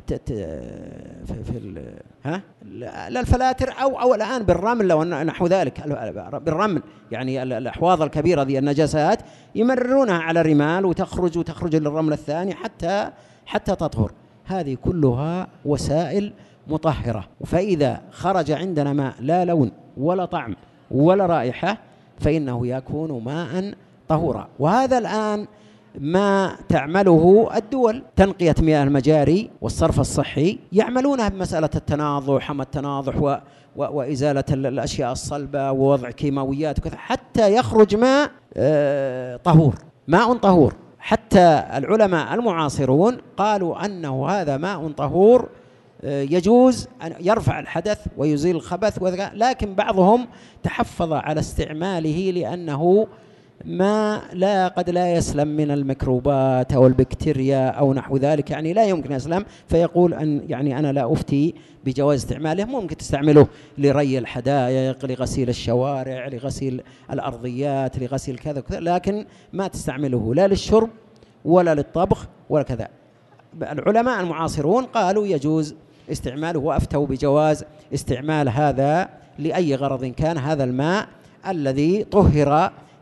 في ها لا الفلاتر أو أو الآن بالرمل أو نحو ذلك، بالرمل يعني الأحواض الكبيرة ذي النجاسات يمررونها على الرمال وتخرج وتخرج للرمل الثاني حتى حتى تطهر. هذه كلها وسائل مطهرة. فإذا خرج عندنا ماء لا لون ولا طعم ولا رائحة فإنه يكون ماء طهورا. وهذا الآن ما تعمله الدول، تنقية مياه المجاري والصرف الصحي يعملونها بمسألة التناضح، حمى التناضح و وإزالة الأشياء الصلبة ووضع كيماويات وكذا حتى يخرج ماء آه طهور، ماء طهور. حتى العلماء المعاصرون قالوا أنه هذا ماء طهور آه يجوز أن يرفع الحدث ويزيل الخبث، لكن بعضهم تحفظ على استعماله لأنه ما لا قد لا يسلم من الميكروبات أو البكتيريا أو نحو ذلك، يعني لا يمكن يسلم، فيقول أن يعني أنا لا أفتي بجواز استعماله. ممكن تستعمله لري الحدائق، لغسيل الشوارع، لغسيل الأرضيات، لغسيل كذا كذا، لكن ما تستعمله لا للشرب ولا للطبخ ولا كذا. العلماء المعاصرون قالوا يجوز استعماله وأفتوا بجواز استعمال هذا لأي غرض كان، هذا الماء الذي طهر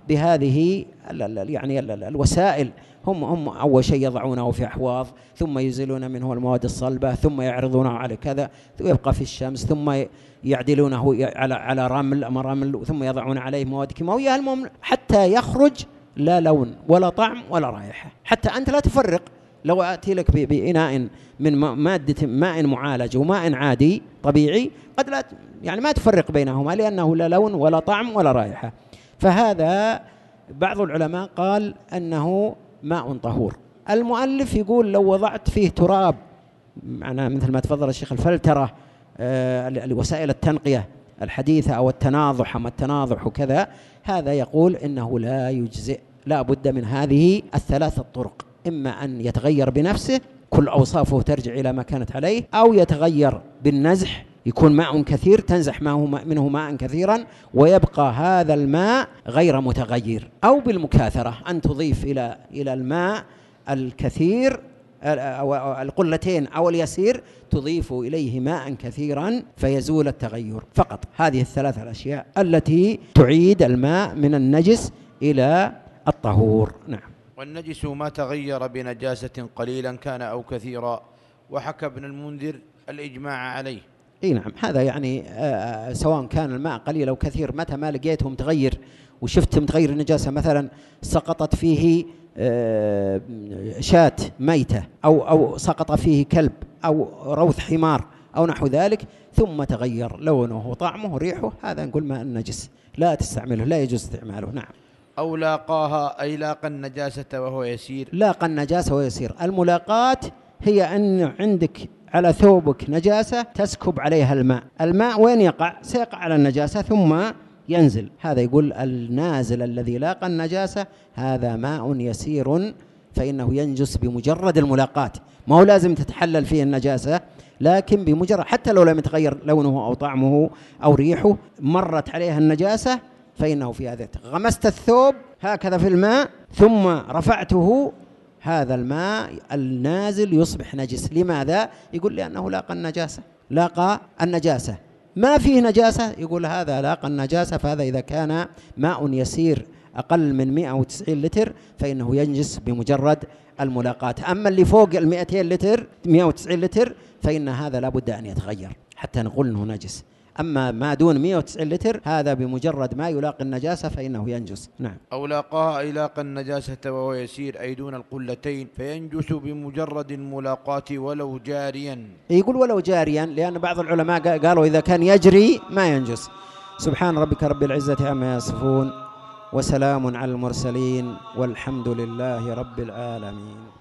بهذه يعني الوسائل. هم هم أول شيء يضعونه في أحواض، ثم يزيلون منه المواد الصلبة، ثم يعرضونه على كذا ويبقى في الشمس، ثم يعدلونه على على رمل أما رمل، ثم يضعون عليه مواد كيماوية، المهم حتى يخرج لا لون ولا طعم ولا رائحة، حتى أنت لا تفرق. لو أتي لك بإناء من مادة ماء معالج وماء عادي طبيعي قد لا يعني ما تفرق بينهما، لأنه لا لون ولا طعم ولا رائحة. فهذا بعض العلماء قال أنه ماء طهور. المؤلف يقول لو وضعت فيه تراب، معناه مثل ما تفضل الشيخ الفلترة، آه وسائل التنقية الحديثة أو التناضح أما التناضح وكذا، هذا يقول إنه لا يجزئ، لا بد من هذه الثلاث الطرق، إما أن يتغير بنفسه كل أوصافه ترجع إلى ما كانت عليه، أو يتغير بالنزح يكون ماء كثير تنزح منه ماء كثيرا ويبقى هذا الماء غير متغير، أو بالمكاثرة أن تضيف إلى إلى الماء الكثير أو القلتين أو اليسير تضيف إليه ماء كثيرا فيزول التغير فقط. هذه الثلاثة الأشياء التي تعيد الماء من النجس إلى الطهور. نعم. والنجس ما تغير بنجاسة قليلا كان أو كثيرا، وحكى ابن المنذر الإجماع عليه. اي نعم، هذا يعني آه سواء كان الماء قليل أو كثير، متى ما لقيته متغير وشفت متغير النجاسة، مثلا سقطت فيه آه شاة ميتة أو أو سقط فيه كلب أو روث حمار أو نحو ذلك، ثم تغير لونه وطعمه وريحه، هذا نقول ماء النجس لا تستعمله، لا يجوز استعماله. نعم. أو لاقاها أي لاقى النجاسة وهو يسير. لاقى النجاسة وهو يسير. الملاقات هي أن عندك على ثوبك نجاسة تسكب عليها الماء، الماء وين يقع؟ سيقع على النجاسة ثم ينزل. هذا يقول النازل الذي لاقى النجاسة هذا ماء يسير فإنه ينجس بمجرد الملاقات، ما هو لازم تتحلل فيه النجاسة، لكن بمجرد حتى لو لم يتغير لونه أو طعمه أو ريحه مرت عليها النجاسة فإنه في هذا. غمست الثوب هكذا في الماء ثم رفعته، هذا الماء النازل يصبح نجس. لماذا؟ يقول لأنه لاقى النجاسة، لاقى النجاسة ما فيه نجاسة، يقول هذا لاقى النجاسة. فهذا إذا كان ماء يسير أقل من مئة وتسعين لتر فإنه ينجس بمجرد الملاقات. أما اللي فوق المئتين لتر مئة وتسعين لتر فإن هذا لا بد أن يتغير حتى نقول أنه نجس. أما ما دون مئة وتسعين لتر هذا بمجرد ما يلاقي النجاسة فإنه ينجس. نعم. أو لاقاها أي لاقى النجاسة وهو يسير أي دون القلتين فينجس بمجرد الملاقات ولو جاريا. يقول ولو جاريا، لأن بعض العلماء قالوا إذا كان يجري ما ينجس. سبحان ربك رب العزة عما يصفون وسلام على المرسلين والحمد لله رب العالمين.